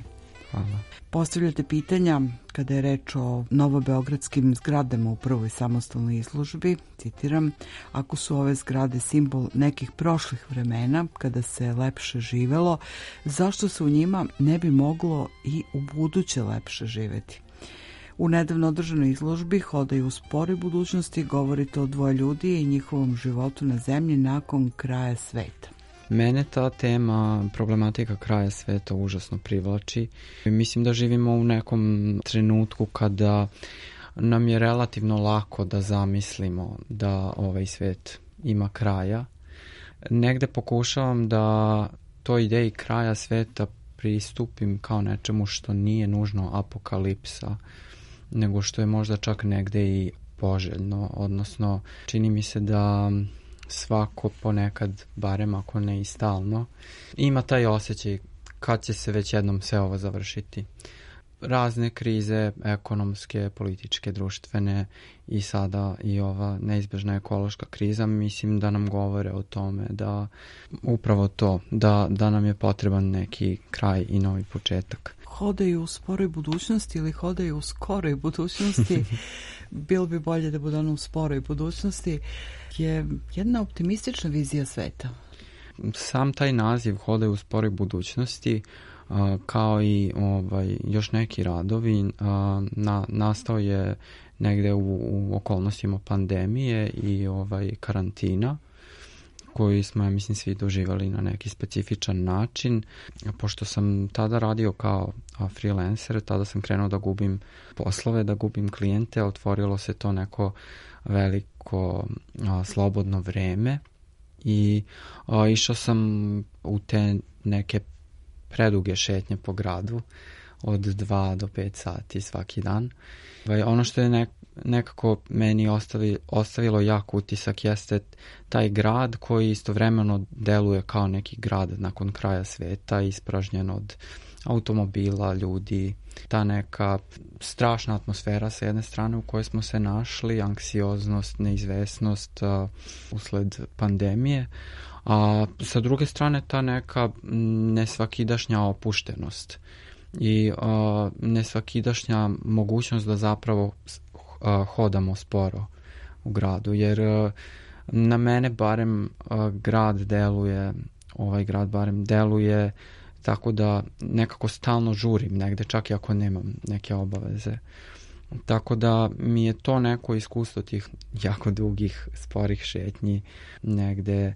Hvala. Postavljate pitanja kada je reč o novobeogradskim zgradama u prvoj samostalnoj izložbi, citiram, ako su ove zgrade simbol nekih prošlih vremena kada se lepše živelo, zašto se u njima ne bi moglo i u buduće lepše živeti? U nedavno održanoj izložbi Hodaju u sporoj budućnosti govorite o dvoje ljudi i njihovom životu na zemlji nakon kraja sveta. Mene ta tema, problematika kraja sveta užasno privlači. Mislim da živimo u nekom trenutku kada nam je relativno lako da zamislimo da ovaj svet ima kraja. Negde pokušavam da toj ideji kraja sveta pristupim kao nečemu što nije nužno apokalipsa, nego što je možda čak negde i poželjno, odnosno čini mi se da svako ponekad, barem ako ne i stalno, ima taj osjećaj kad će se već jednom sve ovo završiti. Razne krize, ekonomske, političke, društvene i sada i ova neizbežna ekološka kriza, mislim da nam govore o tome da upravo to, da nam je potreban neki kraj i novi početak. Hodaju u sporoj budućnosti ili hodaju u skoroj budućnosti, bilo bi bolje da bude ono u sporoj budućnosti, je jedna optimistična vizija sveta. Sam taj naziv Hodaju u sporoj budućnosti, kao i još neki radovi, nastao je negde u okolnostima pandemije i karantina, koji smo, ja mislim, svi doživali na neki specifičan način. Pošto sam tada radio kao freelancer, tada sam krenuo da gubim poslove, da gubim klijente, otvorilo se to neko veliko slobodno vreme i išao sam u te neke preduge šetnje po gradu od 2 do 5 sati svaki dan. Ono što je nekako meni ostavilo jak utisak jeste taj grad koji istovremeno deluje kao neki grad nakon kraja sveta, ispražnjen od automobila, ljudi, ta neka strašna atmosfera sa jedne strane u kojoj smo se našli, anksioznost, neizvesnost usled pandemije, a sa druge strane ta neka nesvakidašnja opuštenost i nesvakidašnja mogućnost da zapravo hodamo sporo u gradu, jer na mene barem ovaj grad barem deluje tako da nekako stalno žurim negde, čak i ako nemam neke obaveze. Tako da mi je to neko iskustvo tih jako dugih, sporih šetnji negde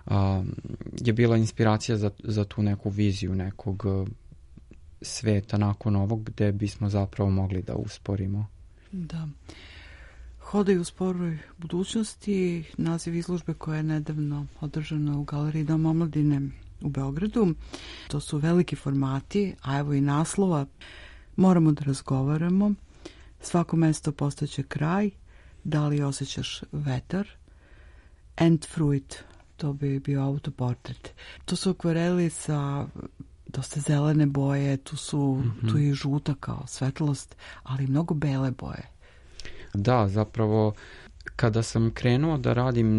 je bila inspiracija za tu neku viziju nekog sveta nakon ovog gde bismo zapravo mogli da usporimo. Da. Hodaju u sporoj budućnosti, naziv izložbe koja je nedavno održana u Galeriji Dom omladine u Beogradu. To su veliki formati, a evo i naslova. Moramo da razgovaramo. Svako mesto postaće kraj. Da li osjećaš vetar? Endfruit, to bi bio autoportret. To su akvareli sa dosta zelene boje, tu je žuta kao svetlost, ali mnogo bele boje. Da, zapravo kada sam krenuo da radim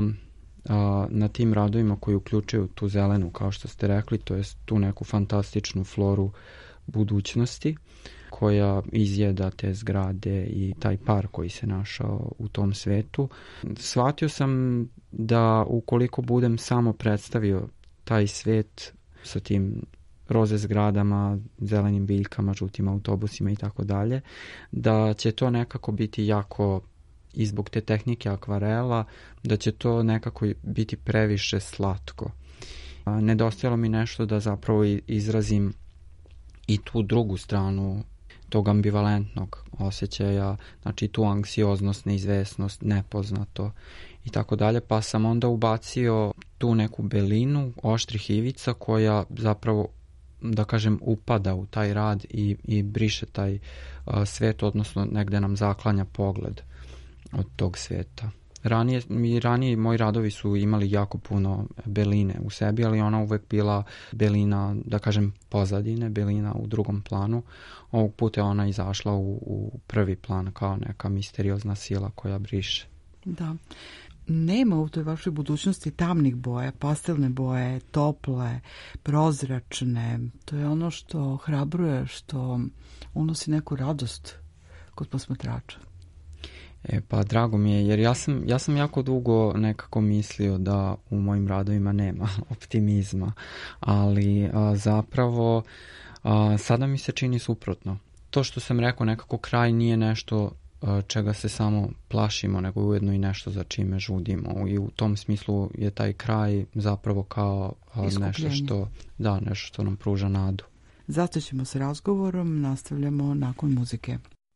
na tim radovima koji uključuju tu zelenu, kao što ste rekli, to je tu neku fantastičnu floru budućnosti koja izjeda te zgrade i taj par koji se našao u tom svetu. Shvatio sam da ukoliko budem samo predstavio taj svet sa tim roze zgradama, zelenim biljkama, žutim autobusima i tako dalje, da će to nekako biti jako, i zbog te tehnike akvarela, da će to nekako biti previše slatko. Nedostajalo mi nešto da zapravo izrazim i tu drugu stranu tog ambivalentnog osjećaja, znači tu anksioznost, neizvesnost, nepoznato i tako dalje, pa sam onda ubacio tu neku belinu oštrih ivica koja zapravo, da kažem, upada u taj rad i briše taj svet, odnosno negde nam zaklanja pogled od tog sveta. Ranije moji radovi su imali jako puno beline u sebi, ali ona uvek bila belina, da kažem, pozadine, belina u drugom planu. Ovog puta je ona izašla u prvi plan kao neka misteriozna sila koja briše. Da. nema u toj vašoj budućnosti tamnih boja, pastelne boje, tople, prozračne. To je ono što hrabruje, što unosi neku radost kod posmatrača. Pa drago mi je, jer ja sam jako dugo nekako mislio da u mojim radovima nema optimizma, ali zapravo sada mi se čini suprotno. To što sam rekao, nekako kraj nije nešto čega se samo plašimo, nego ujedno i nešto za čime žudimo, i u tom smislu je taj kraj zapravo kao nešto što nam pruža nadu. Zato ćemo s razgovorom, nastavljamo nakon muzike.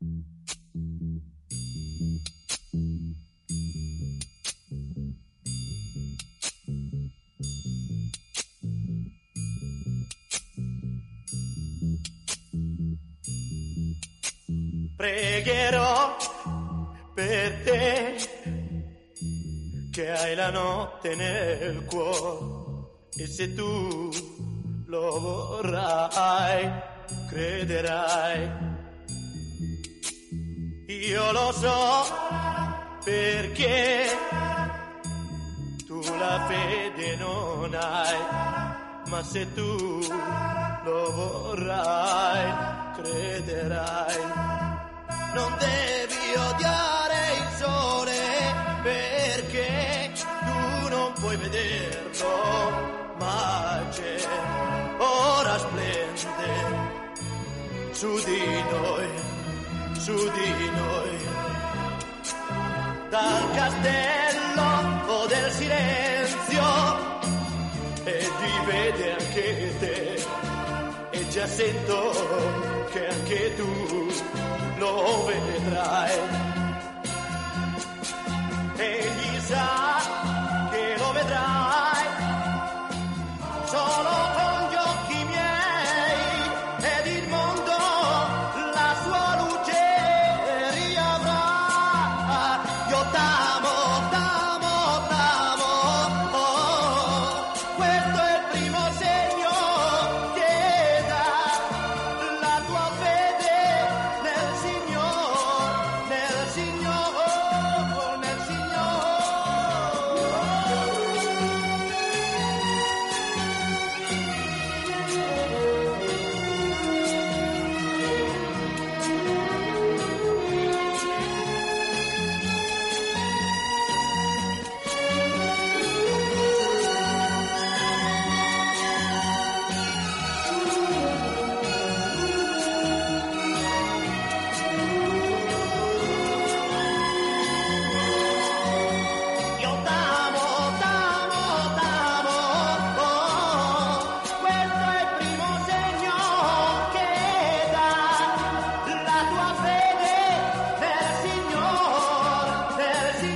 Pregherò per te che hai la notte nel cuore, e se tu lo vorrai, crederai. Io lo so perché tu la fede non hai, ma se tu lo vorrai, crederai. Non devi odiare il sole perché tu non puoi vederlo, ma c'è, ora splende su di noi, su di noi. Dal castello del silenzio e ti vede anche te, e già sento che anche tu lo vedrai. Egli sa che lo vedrai solo con gli occhi miei, ed il mondo la sua luce riavrà. Io t'amo, t'amo, t'amo, oh, questo è il primo segno che dà la tua fede nel Signore, nel Signore, nel Signore. Io t'amo, t'amo, t'amo, oh, questo è il primo segno che dà la tua fede nel Signore,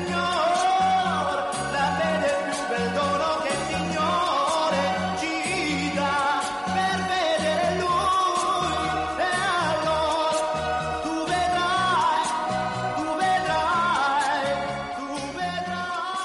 la fede è il più bel dono che il Signore ci dà per vedere Lui, e allora tu vedrai, tu vedrai, tu vedrai.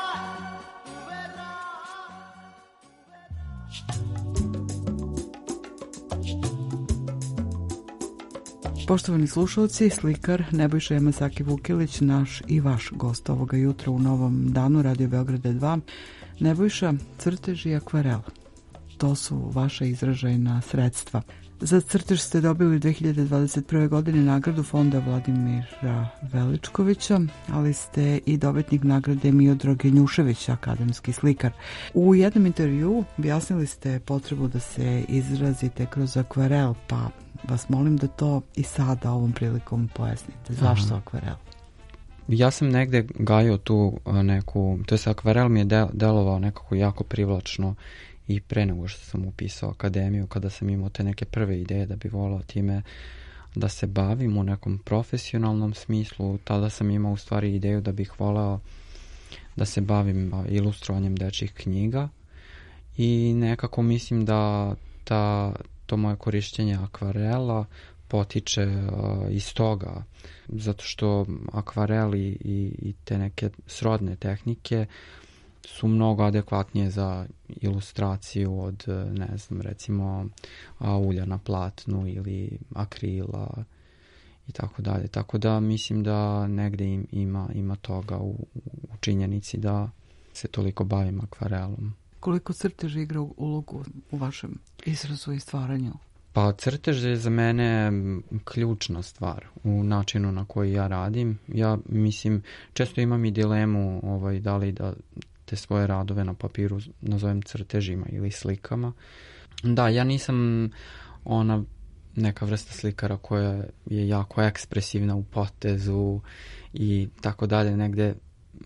Poštovani slušalci, slikar Nebojša Yamasaki Vukilić, naš i vaš gost ovoga jutra u Novom danu Radio Beograda 2. Nebojša, crtež i akvarel, to su vaša izražajna sredstva. Za crtež ste dobili 2021. godine nagradu Fonda Vladimira Veličkovića, ali ste i dobitnik nagrade Miodrag Genjušević, akademski slikar. U jednom intervju objasnili ste potrebu da se izrazite kroz akvarel, pa vas molim da to i sada ovom prilikom pojasnite. Zašto akvarel? Ja sam negde gajio tu neku, to jest akvarel mi je delovao nekako jako privlačno i pre nego što sam upisao akademiju, kada sam imao te neke prve ideje da bi volao time da se bavim u nekom profesionalnom smislu. Tada sam imao u stvari ideju da bih volao da se bavim ilustrovanjem dečjih knjiga, i nekako mislim da to moje korišćenje akvarela potiče iz toga, zato što akvareli i te neke srodne tehnike su mnogo adekvatnije za ilustraciju od, ne znam, recimo ulja na platnu ili akrila i tako dalje. Tako da mislim da negde ima toga u činjenici da se toliko bavim akvarelom. Koliko crtež igra ulogu u vašem izrazu i stvaranju? Pa crtež je za mene ključna stvar u načinu na koji ja radim. Ja mislim, često imam i dilemu da li da te svoje radove na papiru nazovem crtežima ili slikama. Da, ja nisam ona neka vrsta slikara koja je jako ekspresivna u potezu i tako dalje. Negde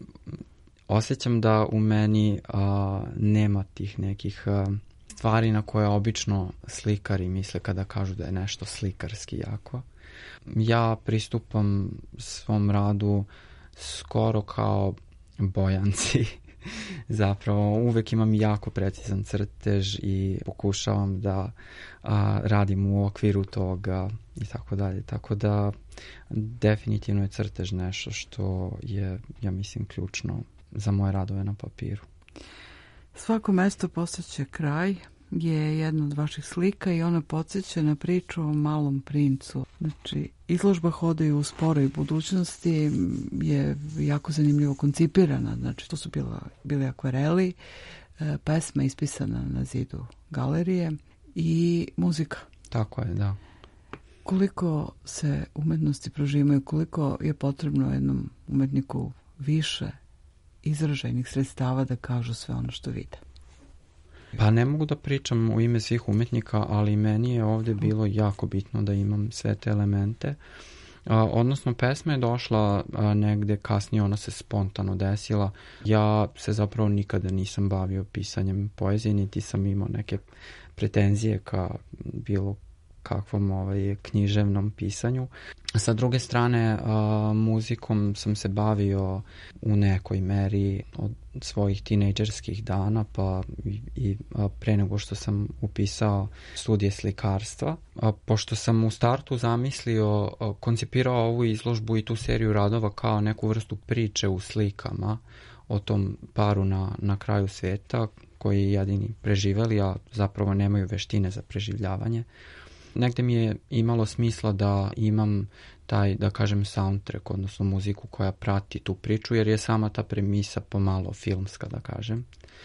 osjećam da u meni nema tih nekih stvari na koje obično slikari misle kada kažu da je nešto slikarski jako. Ja pristupam svom radu skoro kao bojanci. Zapravo uvek imam jako precizan crtež i pokušavam da radim u okviru toga i tako dalje. Tako da definitivno je crtež nešto što je, ja mislim, ključno za moje radove na papiru. Svako mesto postaće kraj je jedna od vaših slika i ona podsjeća na priču o Malom princu. Znači, izložba Hodaju u sporoj budućnosti je jako zanimljivo koncipirana. Znači, to su bili akvareli, pesma ispisana na zidu galerije i muzika. Tako je, da. Koliko se umetnosti prožimaju, koliko je potrebno jednom umetniku više izražajnih sredstava da kažu sve ono što vide? Pa ne mogu da pričam u ime svih umetnika, ali meni je ovdje bilo jako bitno da imam sve te elemente. Odnosno, pesma je došla negde kasnije, ona se spontano desila. Ja se zapravo nikada nisam bavio pisanjem poezije, niti sam imao neke pretenzije ka bilo kakvom književnom pisanju. Sa druge strane, muzikom sam se bavio u nekoj meri od svojih tinejdžerskih dana, pa i pre nego što sam upisao studije slikarstva. Pošto sam u startu zamislio, koncipirao ovu izložbu i tu seriju radova kao neku vrstu priče u slikama o tom paru na kraju sveta, koji jedini preživeli, a zapravo nemaju veštine za preživljavanje. Negde mi je imalo smisla da imam taj, da kažem, soundtrack, odnosno muziku koja prati tu priču, jer je sama ta premisa pomalo filmska, da kažem.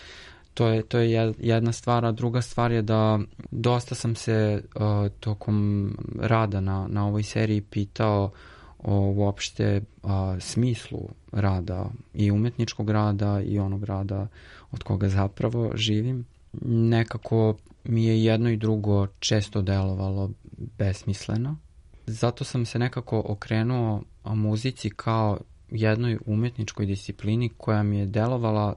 To je jedna stvar, a druga stvar je da dosta sam se tokom rada na ovoj seriji pitao o uopšte smislu rada i umetničkog rada i onog rada od koga zapravo živim. Nekako mi je jedno i drugo često delovalo besmisleno. Zato sam se nekako okrenuo muzici kao jednoj umetničkoj disciplini koja mi je delovala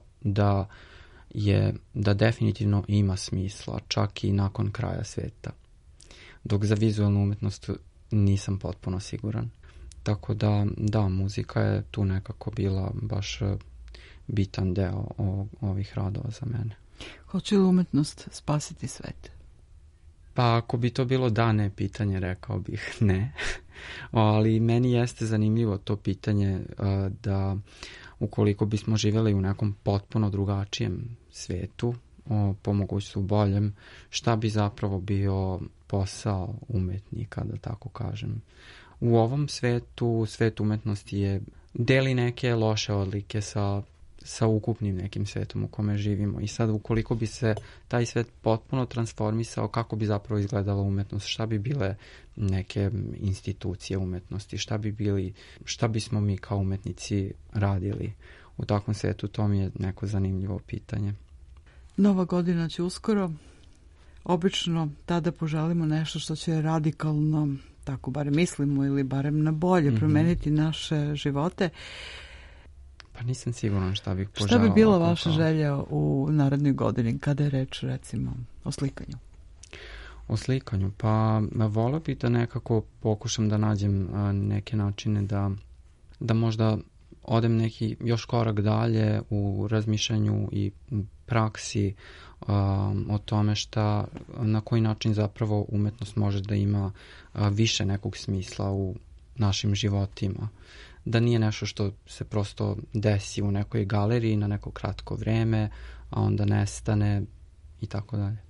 da definitivno ima smisla, čak i nakon kraja sveta. Dok za vizualnu umetnost nisam potpuno siguran. Tako da, muzika je tu nekako bila baš bitan deo ovih radova za mene. Hoće li umetnost spasiti svet? Pa ako bi to bilo da, ne pitanje, rekao bih ne. Ali meni jeste zanimljivo to pitanje da ukoliko bismo živjeli u nekom potpuno drugačijem svetu, po mogućstvu boljem, šta bi zapravo bio posao umetnika, da tako kažem. U ovom svetu, svet umetnosti deli neke loše odlike sa ukupnim nekim svetom u kome živimo. I sad, ukoliko bi se taj svet potpuno transformisao, kako bi zapravo izgledala umetnost, šta bi bile neke institucije umetnosti, šta bismo mi kao umetnici radili u takvom svetu, to mi je neko zanimljivo pitanje. Nova godina će uskoro. Obično tada poželimo nešto što će radikalno, tako barem mislimo, ili barem na bolje promeniti naše živote. Pa nisam siguran šta bih poželao. Šta bi bila vaša želja u narednoj godini, kada je reč, recimo, o slikanju? O slikanju? Pa volio bih da nekako pokušam da nađem neke načine da možda odem neki još korak dalje u razmišljanju i praksi o tome na koji način zapravo umetnost može da ima više nekog smisla u našim životima. Da nije nešto što se prosto desi u nekoj galeriji na neko kratko vreme, a onda nestane i tako dalje.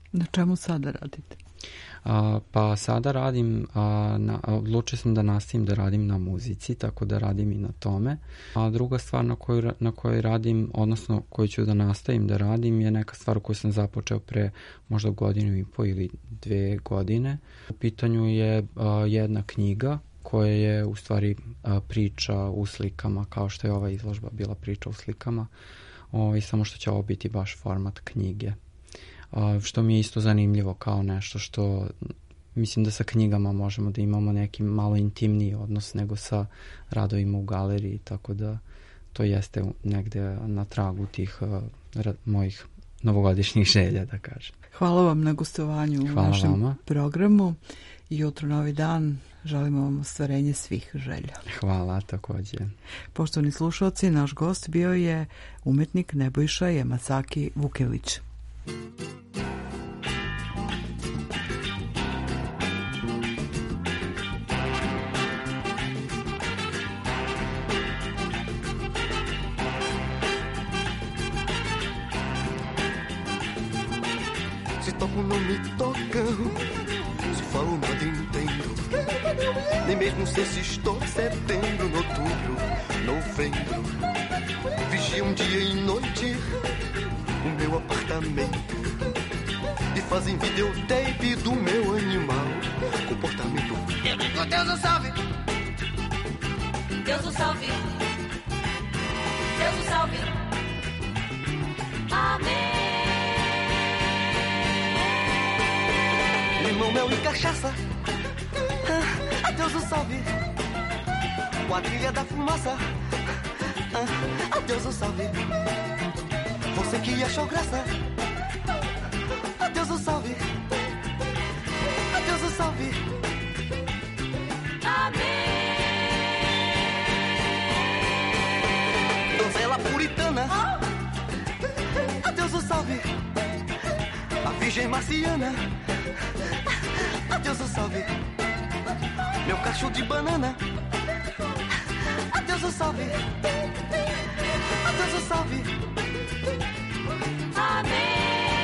Na čemu sada radite? Pa sada radim, odlučio sam da nastavim da radim na muzici, tako da radim i na tome. A druga stvar na kojoj radim, odnosno koju ću da nastavim da radim, je neka stvar koju sam započeo pre možda 1,5 ili 2 godine. U pitanju je jedna knjiga koja je u stvari priča u slikama, kao što je ova izložba bila priča u slikama, samo što će ovo biti baš format knjige. Što mi je isto zanimljivo kao nešto što mislim da sa knjigama možemo da imamo neki malo intimniji odnos nego sa radovima u galeriji, tako da to jeste negde na tragu tih mojih novogodišnjih želja, da kažem. Hvala vam na gostovanju u našem programu. Jutro novi dan, želimo vam ostvarenje svih želja. Hvala, takođe. Poštovani slušalci, naš gost bio je umetnik Nebojša Yamasaki Vukelić. Se toco não me tocam, se falo nada entendo. Nem mesmo sei se estou setembro, outubro, novembro. Vigiam dia e noite o meu apartamento e fazem videotape do meu animal comportamento. Eu digo Deus o salve, Deus o salve, Deus o salve, amém. Limão, mel e cachaça, Deus o salve. Quadrilha da fumaça, Deus o salve. Você que achou graça, Deus o salve, Deus o salve, amém. Donzela puritana, Deus o salve. A virgem marciana, Deus o salve. Meu cacho de banana, Deus o salve, Deus o salve, amém.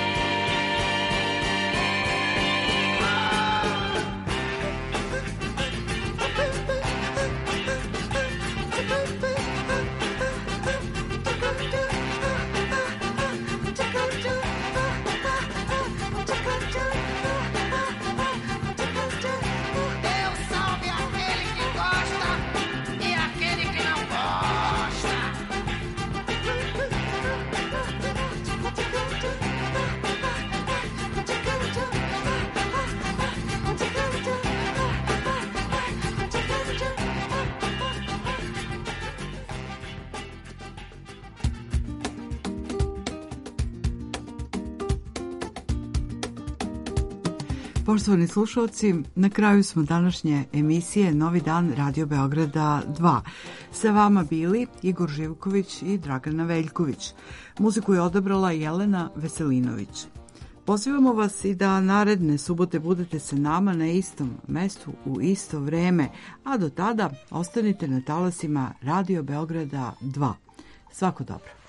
Poštovani slušalci, na kraju smo današnje emisije Novi dan Radio Beograda 2. Sa vama bili Igor Živković i Dragana Veljković. Muziku je odabrala Jelena Veselinović. Pozivamo vas i da naredne subote budete sa nama na istom mestu u isto vreme, a do tada ostanite na talasima Radio Beograda 2. Svako dobro.